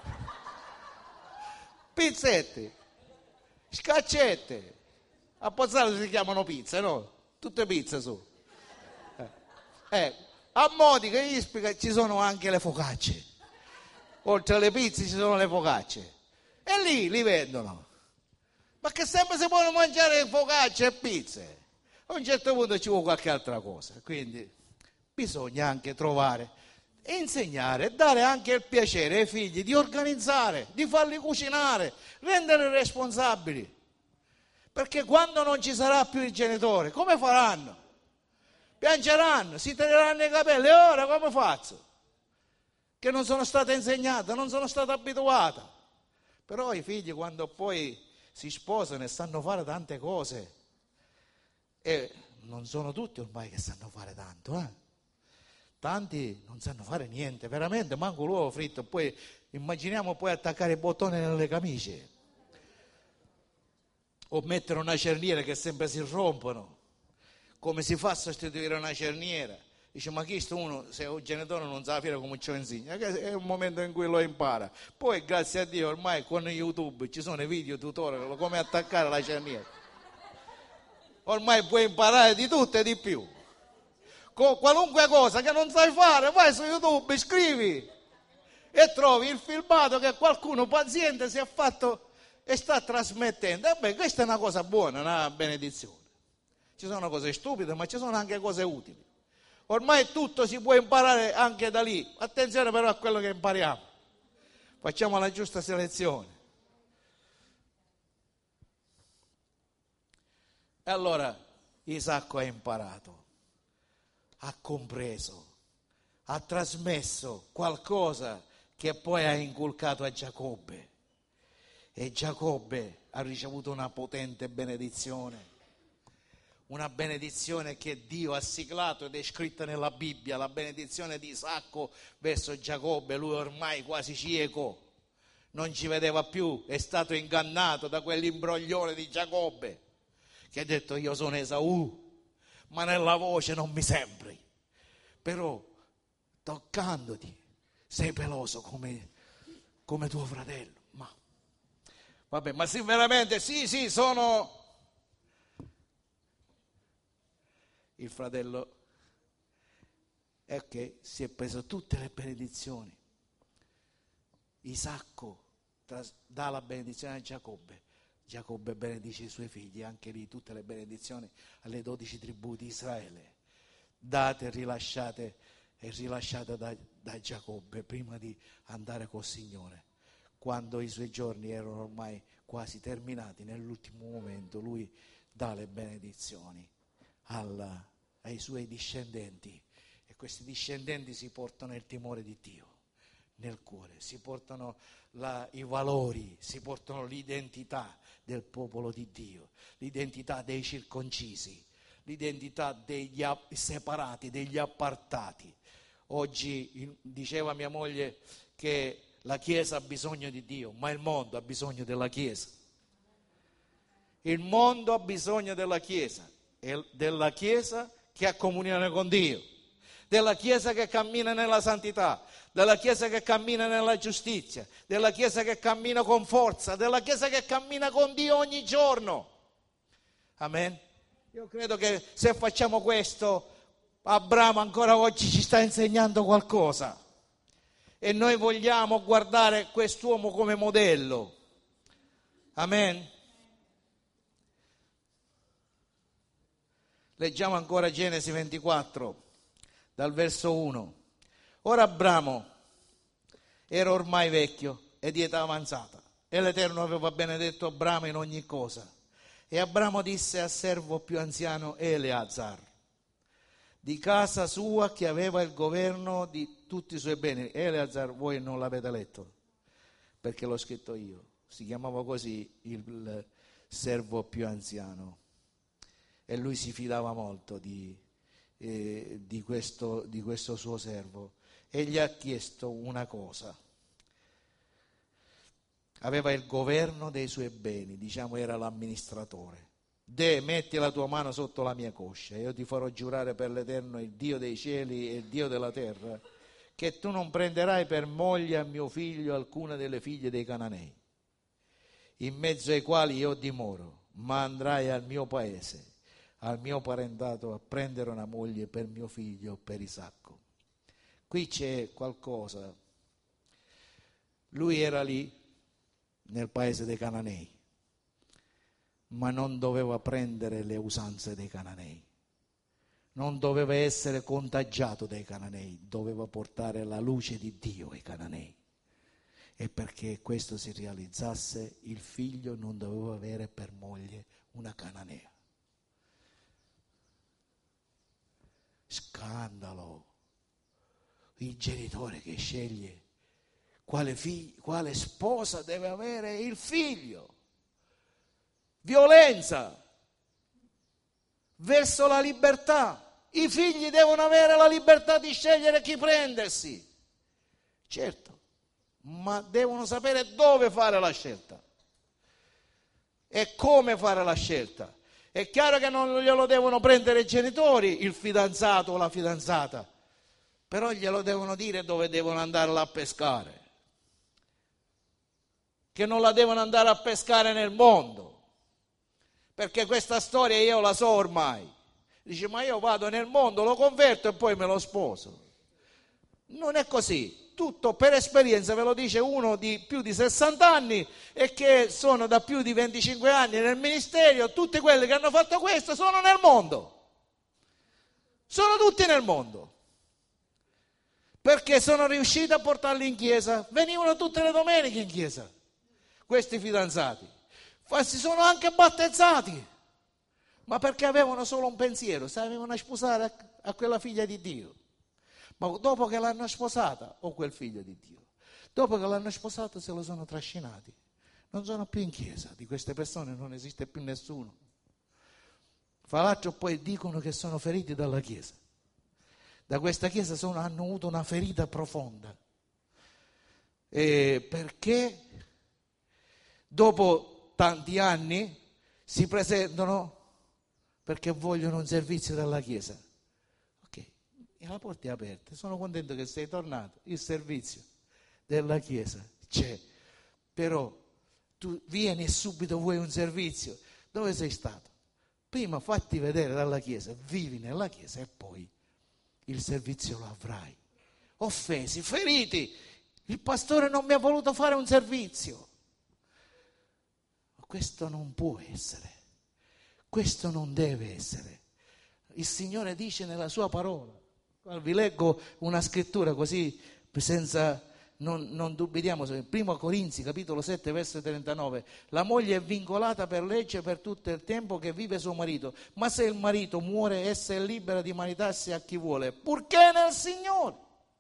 pizzetti, scaccette, a Pozzallo si chiamano pizze, no? Tutte pizze su. Eh. Eh. A Modica, Ispica ci sono anche le focacce. Oltre alle pizze ci sono le focacce. E lì li vendono. Ma che sempre si possono mangiare focacce e pizze. A un certo punto ci vuole qualche altra cosa. Quindi bisogna anche trovare, insegnare, dare anche il piacere ai figli di organizzare, di farli cucinare, renderli responsabili. Perché quando non ci sarà più il genitore, come faranno? Piangeranno, si taglieranno i capelli. E ora come faccio? Che non sono stata insegnata, non sono stata abituata. Però i figli, quando poi si sposano e sanno fare tante cose, e non sono tutti ormai che sanno fare tanto, eh? Tanti non sanno fare niente, veramente, manco l'uovo fritto. Poi immaginiamo poi attaccare i bottoni nelle camicie o mettere una cerniera che sempre si rompono. Come si fa a sostituire una cerniera? Dice, ma chi sto uno, se un genitore non sa fare come ci insegna, è un momento in cui lo impara. Poi grazie a Dio ormai con YouTube ci sono i video tutorial come attaccare la cerniera. Ormai puoi imparare di tutto e di più. Con qualunque cosa che non sai fare, vai su YouTube, scrivi e trovi il filmato che qualcuno paziente si è fatto e sta trasmettendo. E beh, questa è una cosa buona, una benedizione. Ci sono cose stupide, ma ci sono anche cose utili. Ormai tutto si può imparare anche da lì. Attenzione però a quello che impariamo. Facciamo la giusta selezione. E allora Isacco ha imparato, ha compreso, ha trasmesso qualcosa che poi ha inculcato a Giacobbe. E Giacobbe ha ricevuto una potente benedizione. Una benedizione che Dio ha siglato ed è scritta nella Bibbia, la benedizione di Isacco verso Giacobbe. Lui ormai quasi cieco, non ci vedeva più, è stato ingannato da quell'imbroglione di Giacobbe che ha detto io sono Esaù, ma nella voce non mi sembri, però toccandoti sei peloso come, come tuo fratello. Ma vabbè, ma sì, veramente sì, sì, sono... Il fratello è che si è preso tutte le benedizioni. Isacco dà la benedizione a Giacobbe. Giacobbe benedice i suoi figli, anche lì tutte le benedizioni alle dodici tribù di Israele, date e rilasciate, e rilasciate da, da Giacobbe prima di andare col Signore. Quando i suoi giorni erano ormai quasi terminati, nell'ultimo momento lui dà le benedizioni alla ai suoi discendenti, e questi discendenti si portano il timore di Dio nel cuore, si portano la, i valori, si portano l'identità del popolo di Dio, l'identità dei circoncisi, l'identità degli separati, degli appartati. Oggi diceva mia moglie che la Chiesa ha bisogno di Dio, ma il mondo ha bisogno della Chiesa. Il mondo ha bisogno della Chiesa, e della Chiesa che ha comunione con Dio, della Chiesa che cammina nella santità, della Chiesa che cammina nella giustizia, della Chiesa che cammina con forza, della Chiesa che cammina con Dio ogni giorno. Amen. Io credo che se facciamo questo, Abramo ancora oggi ci sta insegnando qualcosa e noi vogliamo guardare quest'uomo come modello. Amen. Leggiamo ancora Genesi ventiquattro, dal verso uno. Ora Abramo era ormai vecchio e di età avanzata, e l'Eterno aveva benedetto Abramo in ogni cosa. E Abramo disse al servo più anziano Eleazar, di casa sua che aveva il governo di tutti i suoi beni. Eleazar voi non l'avete letto, perché l'ho scritto io. Si chiamava così il servo più anziano. E lui si fidava molto di, eh, di, questo, di questo suo servo e gli ha chiesto una cosa. Aveva il governo dei suoi beni, diciamo era l'amministratore. De, metti la tua mano sotto la mia coscia, io ti farò giurare per l'Eterno, il Dio dei cieli e il Dio della terra, che tu non prenderai per moglie a mio figlio alcuna delle figlie dei Cananei, in mezzo ai quali io dimoro, ma andrai al mio paese, al mio parentato, a prendere una moglie per mio figlio, per Isacco. Qui c'è qualcosa. Lui era lì, nel paese dei Cananei, ma non doveva prendere le usanze dei Cananei, non doveva essere contagiato dai Cananei, doveva portare la luce di Dio ai Cananei. E perché questo si realizzasse, il figlio non doveva avere per moglie una cananea. Scandalo! Il genitore che sceglie quale, figlio, quale sposa deve avere il figlio. Violenza verso la libertà. I figli devono avere la libertà di scegliere chi prendersi. Certo, ma devono sapere dove fare la scelta e come fare la scelta. È chiaro che non glielo devono prendere i genitori, il fidanzato o la fidanzata, però glielo devono dire dove devono andare a pescare, che non la devono andare a pescare nel mondo, perché questa storia io la so ormai. Dice, ma io vado nel mondo, lo converto e poi me lo sposo. Non è così. Tutto per esperienza ve lo dice uno di più di sessanta anni e che sono da più di venticinque anni nel ministero. Tutti quelli che hanno fatto questo sono nel mondo, sono tutti nel mondo, perché sono riusciti a portarli in chiesa. Venivano tutte le domeniche in chiesa questi fidanzati, si sono anche battezzati, ma perché avevano solo un pensiero: si avevano a sposare a quella figlia di Dio. Ma dopo che l'hanno sposata, o quel figlio di Dio, dopo che l'hanno sposato se lo sono trascinati. Non sono più in chiesa, di queste persone non esiste più nessuno. Fra l'altro poi dicono che sono feriti dalla chiesa. Da questa chiesa sono, hanno avuto una ferita profonda. E perché dopo tanti anni si presentano perché vogliono un servizio dalla chiesa. E la porta è aperta, sono contento che sei tornato, il servizio della chiesa c'è, però tu vieni e subito vuoi un servizio. Dove sei stato? Prima fatti vedere dalla chiesa, vivi nella chiesa e poi il servizio lo avrai. Offesi, feriti, il pastore non mi ha voluto fare un servizio. Questo non può essere, questo non deve essere. Il Signore dice nella sua parola. Vi leggo una scrittura così, senza, non, non dubitiamo, primo Corinzi capitolo sette verso trentanove. La moglie è vincolata per legge per tutto il tempo che vive suo marito, ma se il marito muore essa è libera di maritarsi a chi vuole, purché nel Signore.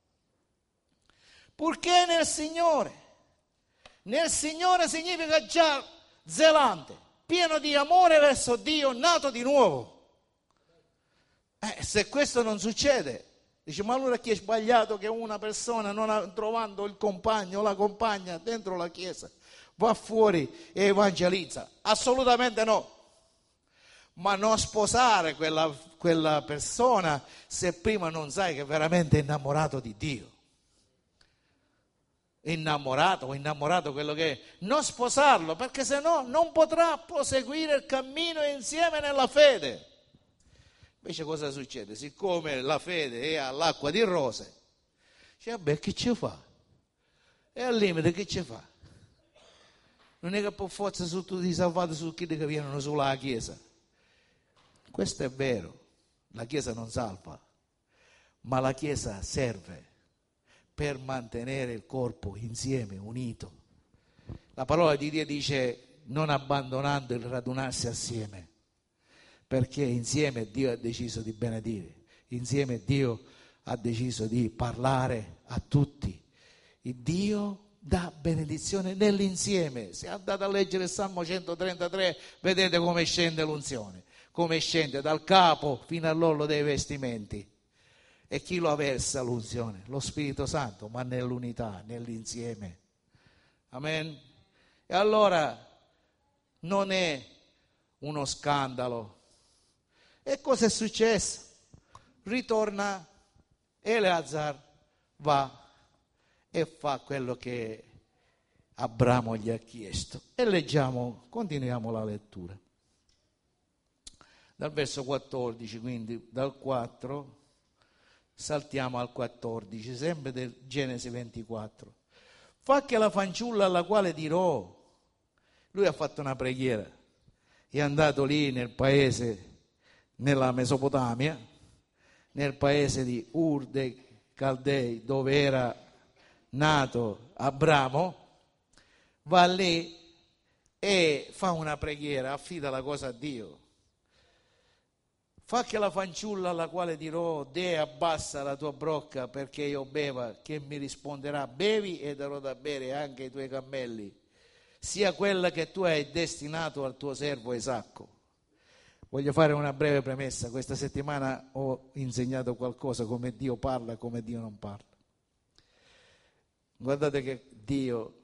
Purché nel Signore. Nel Signore significa già zelante, pieno di amore verso Dio, nato di nuovo. Eh, se questo non succede, dice, ma allora chi è sbagliato che una persona non ha, trovando il compagno o la compagna dentro la chiesa va fuori e evangelizza? Assolutamente no. Ma non sposare quella, quella persona se prima non sai che è veramente innamorato di Dio. Innamorato o innamorato quello che è. Non sposarlo, perché se no non potrà proseguire il cammino insieme nella fede. Invece cosa succede? Siccome la fede è all'acqua di rose, dice, vabbè, che ci fa? E al limite che ci fa? Non è che per forza sono tutti salvati su quelli che vienono sulla chiesa. Questo è vero, la chiesa non salva, ma la chiesa serve per mantenere il corpo insieme, unito. La parola di Dio dice, non abbandonando il radunarsi assieme, perché insieme Dio ha deciso di benedire, insieme Dio ha deciso di parlare a tutti. Il Dio dà benedizione nell'insieme. Se andate a leggere il Salmo centotrentatré, vedete come scende l'unzione, come scende dal capo fino all'orlo dei vestimenti. E chi lo avversa l'unzione? Lo Spirito Santo, ma nell'unità, nell'insieme. Amen. E allora non è uno scandalo. E cosa è successo? Ritorna Eleazar, va e fa quello che Abramo gli ha chiesto. E leggiamo, continuiamo la lettura. Dal verso quattordici, quindi dal quattro saltiamo al quattordici, sempre del Genesi ventiquattro. Fa che la fanciulla alla quale dirò, lui ha fatto una preghiera, è andato lì nel paese, nella Mesopotamia, nel paese di Ur dei Caldei, dove era nato Abramo, va lì e fa una preghiera, affida la cosa a Dio. Fa che la fanciulla alla quale dirò, deh, abbassa la tua brocca perché io beva, che mi risponderà, bevi e darò da bere anche ai tuoi cammelli, sia quella che tu hai destinato al tuo servo Isacco. Voglio fare una breve premessa. Questa settimana ho insegnato qualcosa, come Dio parla, come Dio non parla. Guardate che Dio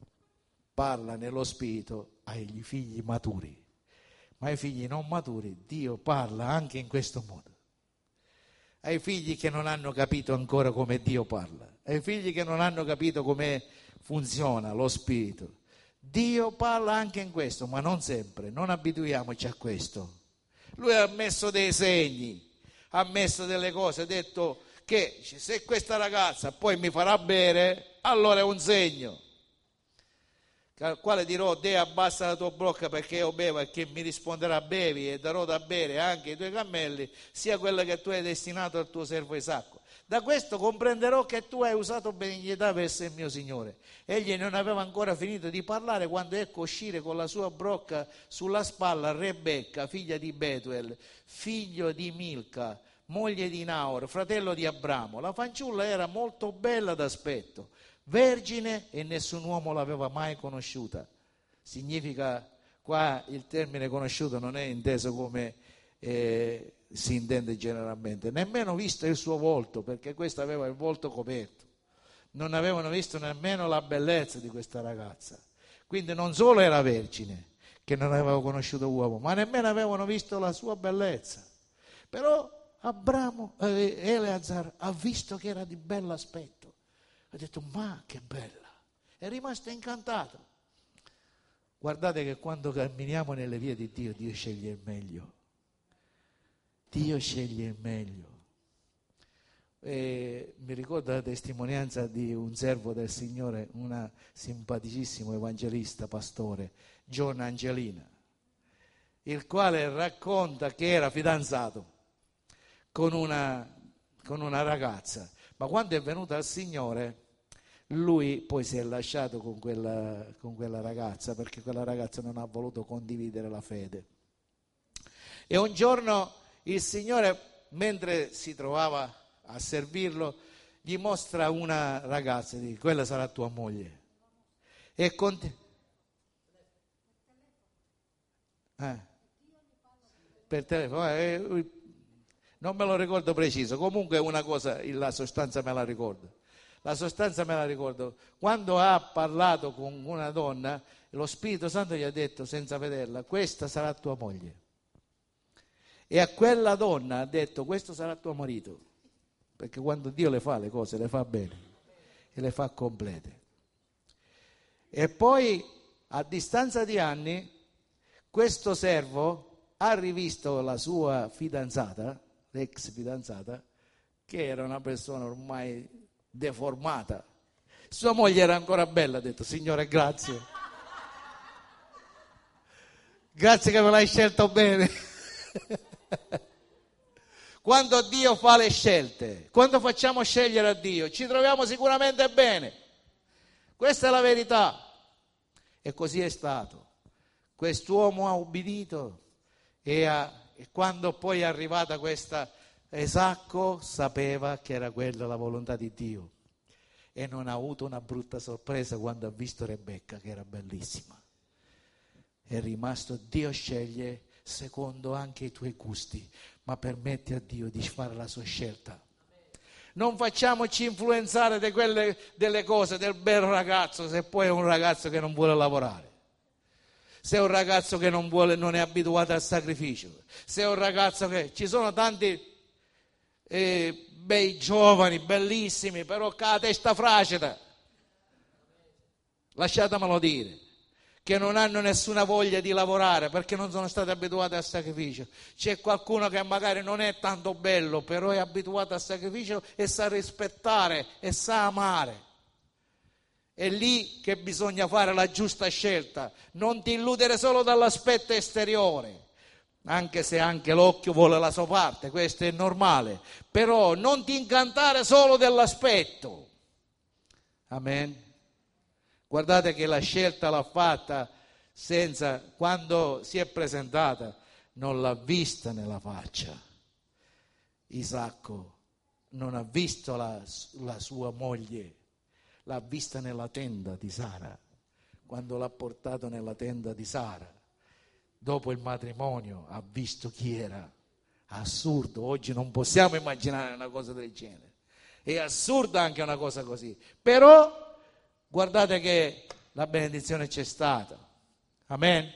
parla nello spirito ai figli maturi, ma ai figli non maturi Dio parla anche in questo modo. Ai figli che non hanno capito ancora come Dio parla, ai figli che non hanno capito come funziona lo spirito, Dio parla anche in questo, ma non sempre. Non abituiamoci a questo. Lui ha messo dei segni, ha messo delle cose, ha detto che se questa ragazza poi mi farà bere, allora è un segno. Al quale dirò, deh, abbassa la tua bocca perché io beva, e che mi risponderà, bevi e darò da bere anche ai tuoi cammelli, sia quella che tu hai destinato al tuo servo Isacco. Da questo comprenderò che tu hai usato benignità verso il mio Signore. Egli non aveva ancora finito di parlare quando ecco uscire con la sua brocca sulla spalla Rebecca, figlia di Betuel, figlio di Milca, moglie di Naor, fratello di Abramo. La fanciulla era molto bella d'aspetto, vergine, e nessun uomo l'aveva mai conosciuta. Significa, qua il termine conosciuto non è inteso come eh, si intende generalmente, nemmeno visto il suo volto, perché questo aveva il volto coperto. Non avevano visto nemmeno la bellezza di questa ragazza. Quindi non solo era vergine, che non aveva conosciuto uomo, ma nemmeno avevano visto la sua bellezza. Però Abramo, eh, Eleazar ha visto che era di bell'aspetto. Ha detto, ma che bella, è rimasto incantato. Guardate che quando camminiamo nelle vie di Dio, Dio sceglie il meglio. Dio sceglie il meglio. E mi ricordo la testimonianza di un servo del Signore, un simpaticissimo evangelista, pastore, John Angelina, il quale racconta che era fidanzato con una, con una ragazza, ma quando è venuto al Signore lui poi si è lasciato con quella, con quella ragazza, perché quella ragazza non ha voluto condividere la fede. E un giorno il Signore, mentre si trovava a servirlo, gli mostra una ragazza e dice, quella sarà tua moglie. E conti- eh, per telefono, eh, non me lo ricordo preciso, comunque una cosa, la sostanza me la ricordo. La sostanza me la ricordo. Quando ha parlato con una donna, lo Spirito Santo gli ha detto, senza vederla, questa sarà tua moglie. E a quella donna ha detto, questo sarà tuo marito. Perché quando Dio le fa le cose, le fa bene e le fa complete. E poi, a distanza di anni, questo servo ha rivisto la sua fidanzata, l'ex fidanzata, che era una persona ormai deformata. Sua moglie era ancora bella, ha detto, Signore, grazie. Grazie che me l'hai scelto bene. Quando Dio fa le scelte, quando facciamo scegliere a Dio, ci troviamo sicuramente bene. Questa è la verità. E così è stato. Quest'uomo ha ubbidito e, ha, e quando poi è arrivata questa Isacco, sapeva che era quella la volontà di Dio e non ha avuto una brutta sorpresa quando ha visto Rebecca, che era bellissima. È rimasto, Dio sceglie secondo anche i tuoi gusti, ma permetti a Dio di fare la sua scelta. Non facciamoci influenzare di quelle, delle cose, del bel ragazzo, se poi è un ragazzo che non vuole lavorare. se è un ragazzo che non vuole, non è abituato al sacrificio, se è un ragazzo che... Ci sono tanti eh, bei giovani, bellissimi, però con la testa fracida, lasciatemelo dire, che non hanno nessuna voglia di lavorare perché non sono stati abituati al sacrificio. C'è qualcuno che magari non è tanto bello, però è abituato al sacrificio e sa rispettare e sa amare. È lì che bisogna fare la giusta scelta, non ti illudere solo dall'aspetto esteriore, anche se anche l'occhio vuole la sua parte, questo è normale, però non ti incantare solo dell'aspetto. Amen. Guardate che la scelta l'ha fatta senza, quando si è presentata, non l'ha vista nella faccia. Isacco non ha visto la, la sua moglie, l'ha vista nella tenda di Sara. Quando l'ha portato nella tenda di Sara, dopo il matrimonio, ha visto chi era. Assurdo, oggi non possiamo immaginare una cosa del genere. È assurda anche una cosa così. Però guardate che la benedizione c'è stata. Amen.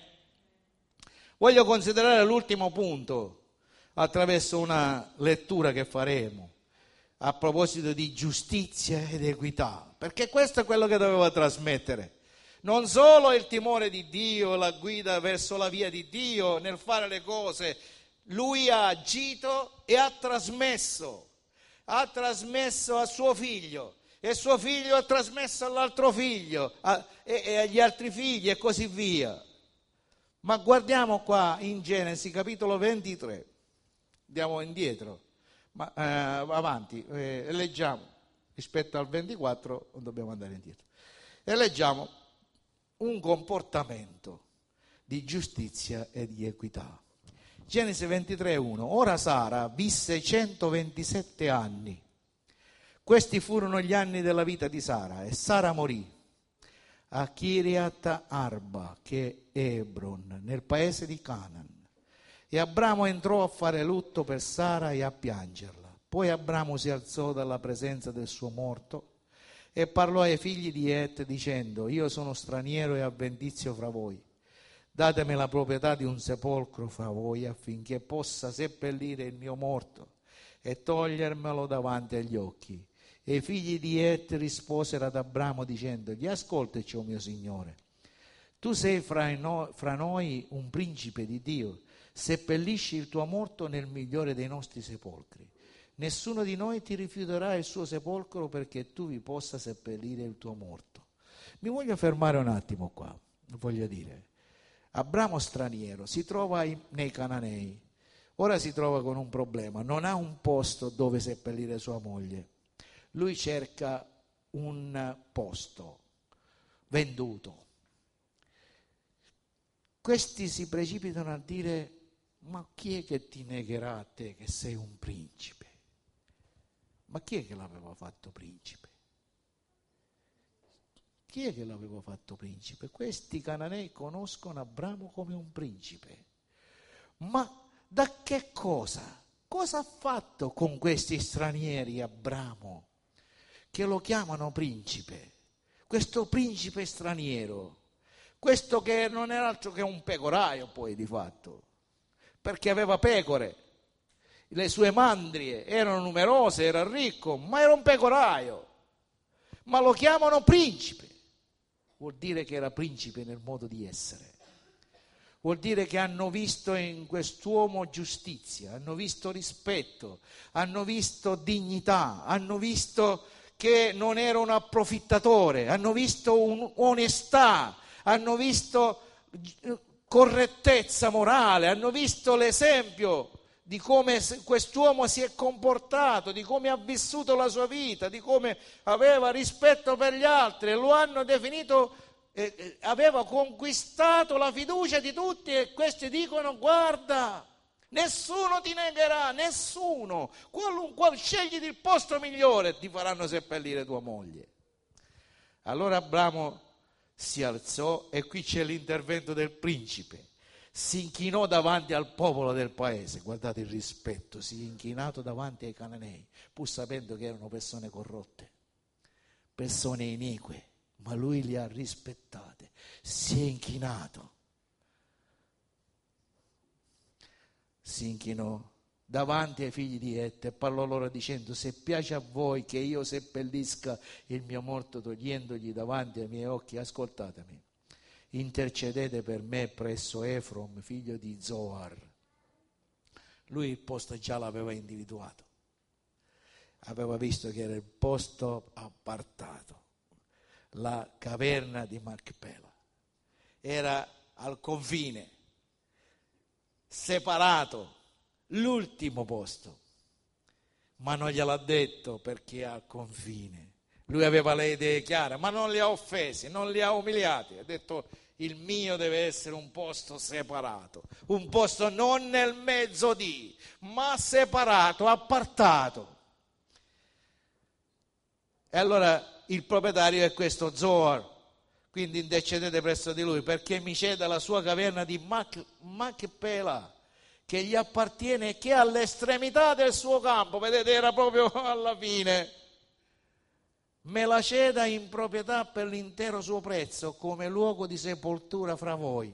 Voglio considerare l'ultimo punto attraverso una lettura che faremo a proposito di giustizia ed equità, perché questo è quello che doveva trasmettere. Non solo il timore di Dio, la guida verso la via di Dio nel fare le cose, lui ha agito e ha trasmesso, ha trasmesso a suo figlio. E suo figlio ha trasmesso all'altro figlio a, e, e agli altri figli e così via. Ma guardiamo qua in Genesi capitolo ventitré, andiamo indietro, ma, eh, avanti, eh, e leggiamo, rispetto al ventiquattro non dobbiamo andare indietro, e leggiamo un comportamento di giustizia e di equità. Genesi ventitré uno. Ora Sara visse centoventisette anni. Questi furono gli anni della vita di Sara, e Sara morì a Kiriat Arba, che è Hebron, nel paese di Canaan. E Abramo entrò a fare lutto per Sara e a piangerla. Poi Abramo si alzò dalla presenza del suo morto e parlò ai figli di Et dicendo: io sono straniero e avventizio fra voi. Datemi la proprietà di un sepolcro fra voi affinché possa seppellire il mio morto e togliermelo davanti agli occhi. E i figli di Et risposero ad Abramo dicendogli: ascoltaci, o mio signore, tu sei fra, no, fra noi un principe di Dio, seppellisci il tuo morto nel migliore dei nostri sepolcri. Nessuno di noi ti rifiuterà il suo sepolcro perché tu vi possa seppellire il tuo morto. Mi voglio fermare un attimo qua, voglio dire, Abramo straniero si trova in, nei Cananei, ora si trova con un problema, non ha un posto dove seppellire sua moglie. Lui cerca un posto venduto. Questi si precipitano a dire: ma chi è che ti negherà a te che sei un principe? Ma chi è che l'aveva fatto principe? Chi è che l'aveva fatto principe? Questi cananei conoscono Abramo come un principe. Ma da che cosa? Cosa ha fatto con questi stranieri Abramo, che lo chiamano principe? Questo principe straniero, questo che non era altro che un pecoraio poi di fatto, perché aveva pecore, le sue mandrie erano numerose, era ricco, ma era un pecoraio, ma lo chiamano principe. Vuol dire che era principe nel modo di essere, vuol dire che hanno visto in quest'uomo giustizia, hanno visto rispetto, hanno visto dignità, hanno visto che non era un approfittatore, hanno visto onestà, hanno visto correttezza morale, hanno visto l'esempio di come quest'uomo si è comportato, di come ha vissuto la sua vita, di come aveva rispetto per gli altri, e lo hanno definito, eh, aveva conquistato la fiducia di tutti, e questi dicono: guarda, nessuno ti negherà, nessuno, qualunque, scegli il posto migliore e ti faranno seppellire tua moglie. Allora Abramo si alzò, e qui c'è l'intervento del principe, si inchinò davanti al popolo del paese. Guardate il rispetto, si è inchinato davanti ai cananei, pur sapendo che erano persone corrotte, persone inique, ma lui li ha rispettate, si è inchinato si inchinò davanti ai figli di Et e parlò loro dicendo: se piace a voi che io seppellisca il mio morto togliendogli davanti ai miei occhi, ascoltatemi, intercedete per me presso Efrom, figlio di Zoar. Lui il posto già l'aveva individuato, aveva visto che era il posto appartato, la caverna di Macpela, era al confine, separato, l'ultimo posto, ma non gliel'ha detto perché è al confine. Lui aveva le idee chiare, ma non li ha offesi, non li ha umiliati. Ha detto: il mio deve essere un posto separato, un posto non nel mezzo di, ma separato, appartato. E allora il proprietario è questo Zoar, quindi intercedete presso di lui perché mi ceda la sua caverna di Mac- Macpela, che gli appartiene e che è all'estremità del suo campo. Vedete, era proprio alla fine. Me la ceda in proprietà per l'intero suo prezzo, come luogo di sepoltura fra voi.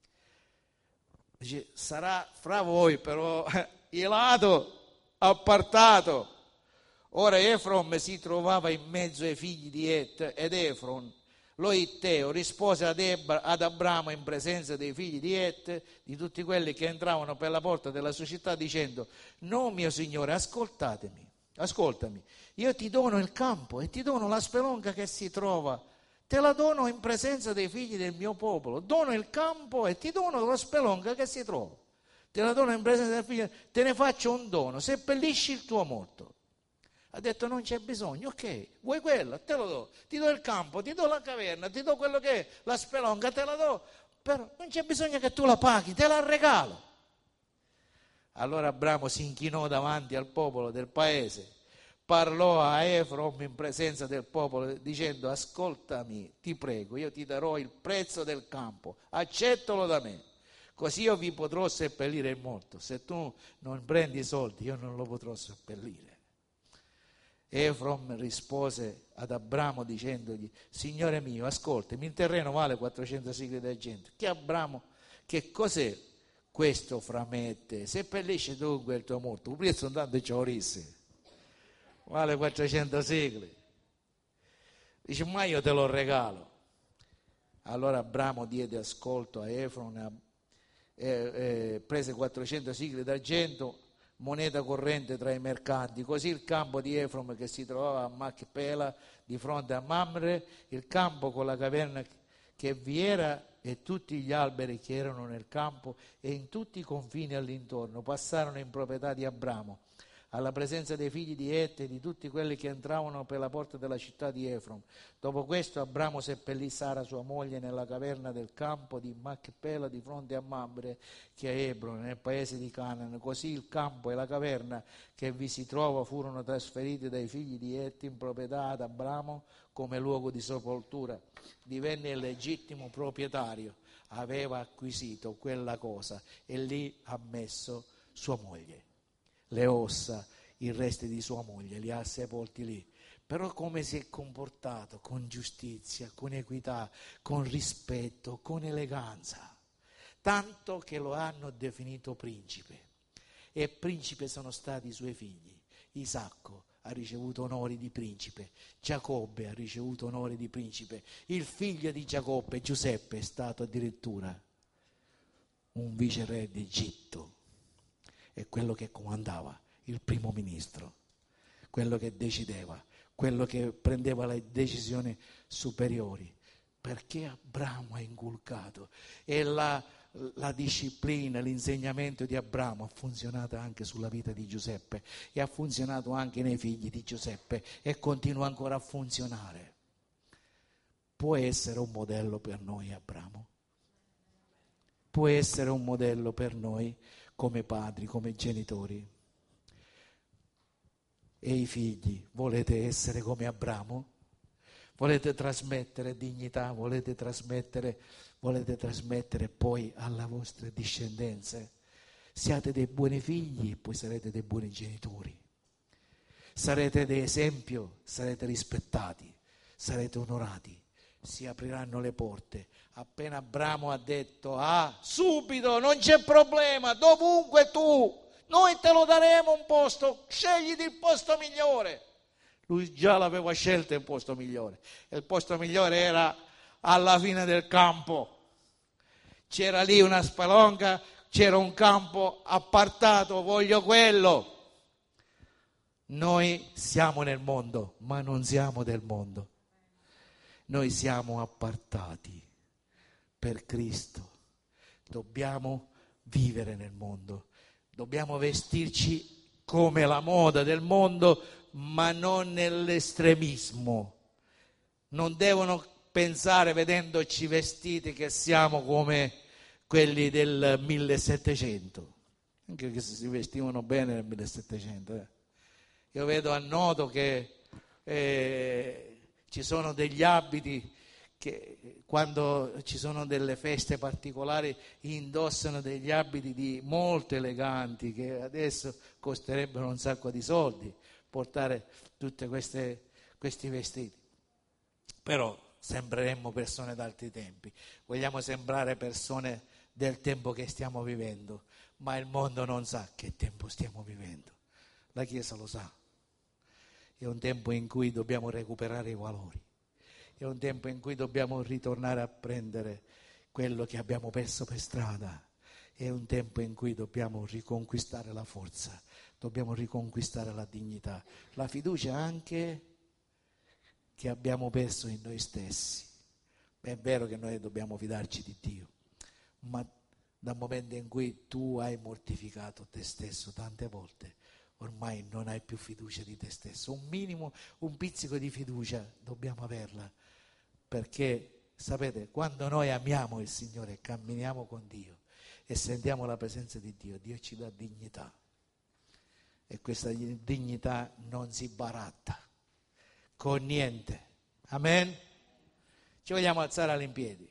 Dice, sarà fra voi, però il lato appartato. Ora Efron si trovava in mezzo ai figli di Et, ed Efron, lo Itteo, rispose ad, Ebra, ad Abramo in presenza dei figli di Et, di tutti quelli che entravano per la porta della sua città, dicendo: no, mio signore, ascoltatemi, ascoltami, io ti dono il campo e ti dono la spelonca che si trova, te la dono in presenza dei figli del mio popolo, dono il campo e ti dono la spelonca che si trova, te la dono in presenza dei figli, te ne faccio un dono, seppellisci il tuo morto. Ha detto: non c'è bisogno, ok, vuoi quello? Te lo do, ti do il campo, ti do la caverna, ti do quello che è, la spelonca te la do, però non c'è bisogno che tu la paghi, te la regalo. Allora Abramo si inchinò davanti al popolo del paese, parlò a Efron in presenza del popolo dicendo: ascoltami, ti prego, io ti darò il prezzo del campo, accettalo da me, così io vi potrò seppellire il morto. Se tu non prendi i soldi, io non lo potrò seppellire. Efron rispose ad Abramo dicendogli: Signore mio, ascoltami, il terreno vale quattrocento sicli d'argento. Che Abramo, che cos'è questo fra me e te? Seppellisci dunque il tuo morto, il prezzo intanto ci orisse, vale quattrocento sicli. Dice: ma io te lo regalo. Allora Abramo diede ascolto a Efron, e, e, prese quattrocento sicli d'argento, moneta corrente tra i mercanti. Così il campo di Efron, che si trovava a Macpela di fronte a Mamre, il campo con la caverna che vi era e tutti gli alberi che erano nel campo e in tutti i confini all'intorno, passarono in proprietà di Abramo, alla presenza dei figli di Et e di tutti quelli che entravano per la porta della città di Efron. Dopo questo Abramo seppellì Sara sua moglie nella caverna del campo di Macpela di fronte a Mamre, che è Hebron, nel paese di Canaan. Così il campo e la caverna che vi si trova furono trasferiti dai figli di Et in proprietà ad Abramo come luogo di sepoltura. Divenne il legittimo proprietario, aveva acquisito quella cosa e lì ha messo sua moglie. Le ossa, i resti di sua moglie, li ha sepolti lì. Però come si è comportato? Con giustizia, con equità, con rispetto, con eleganza. Tanto che lo hanno definito principe. E principe sono stati i suoi figli. Isacco ha ricevuto onori di principe, Giacobbe ha ricevuto onori di principe. Il figlio di Giacobbe, Giuseppe, è stato addirittura un viceré d'Egitto. È quello che comandava, il primo ministro, quello che decideva, quello che prendeva le decisioni superiori, perché Abramo ha inculcato e la, la disciplina, l'insegnamento di Abramo ha funzionato anche sulla vita di Giuseppe e ha funzionato anche nei figli di Giuseppe e continua ancora a funzionare. Può essere un modello per noi Abramo? Può essere un modello per noi come padri, come genitori? E i figli, volete essere come Abramo? Volete trasmettere dignità? Volete trasmettere, volete trasmettere poi alla vostra discendenza? Siate dei buoni figli, poi sarete dei buoni genitori. Sarete di esempio, sarete rispettati, sarete onorati, si apriranno le porte. Appena Abramo ha detto, ah, subito, non c'è problema, dovunque tu, noi te lo daremo un posto, scegliti il posto migliore. Lui già l'aveva scelto il posto migliore. E il posto migliore era alla fine del campo. C'era lì una spelonca, c'era un campo appartato, voglio quello. Noi siamo nel mondo, ma non siamo del mondo. Noi siamo appartati per Cristo. Dobbiamo vivere nel mondo. Dobbiamo vestirci come la moda del mondo, ma non nell'estremismo. Non devono pensare, vedendoci vestiti, che siamo come quelli del millesettecento, anche che si vestivano bene nel millesettecento. Eh. Io vedo a Noto che eh, ci sono degli abiti che quando ci sono delle feste particolari indossano degli abiti di molto eleganti, che adesso costerebbero un sacco di soldi portare tutti questi vestiti. Però sembreremmo persone d'altri tempi, vogliamo sembrare persone del tempo che stiamo vivendo, ma il mondo non sa che tempo stiamo vivendo, la Chiesa lo sa. È un tempo in cui dobbiamo recuperare i valori, è un tempo in cui dobbiamo ritornare a prendere quello che abbiamo perso per strada, è un tempo in cui dobbiamo riconquistare la forza, dobbiamo riconquistare la dignità, la fiducia anche che abbiamo perso in noi stessi. È vero che noi dobbiamo fidarci di Dio, ma dal momento in cui tu hai mortificato te stesso tante volte, ormai non hai più fiducia di te stesso. Un minimo, un pizzico di fiducia dobbiamo averla, perché sapete, quando noi amiamo il Signore e camminiamo con Dio e sentiamo la presenza di Dio, Dio ci dà dignità, e questa dignità non si baratta con niente. Amen? Ci vogliamo alzare all'impiedi.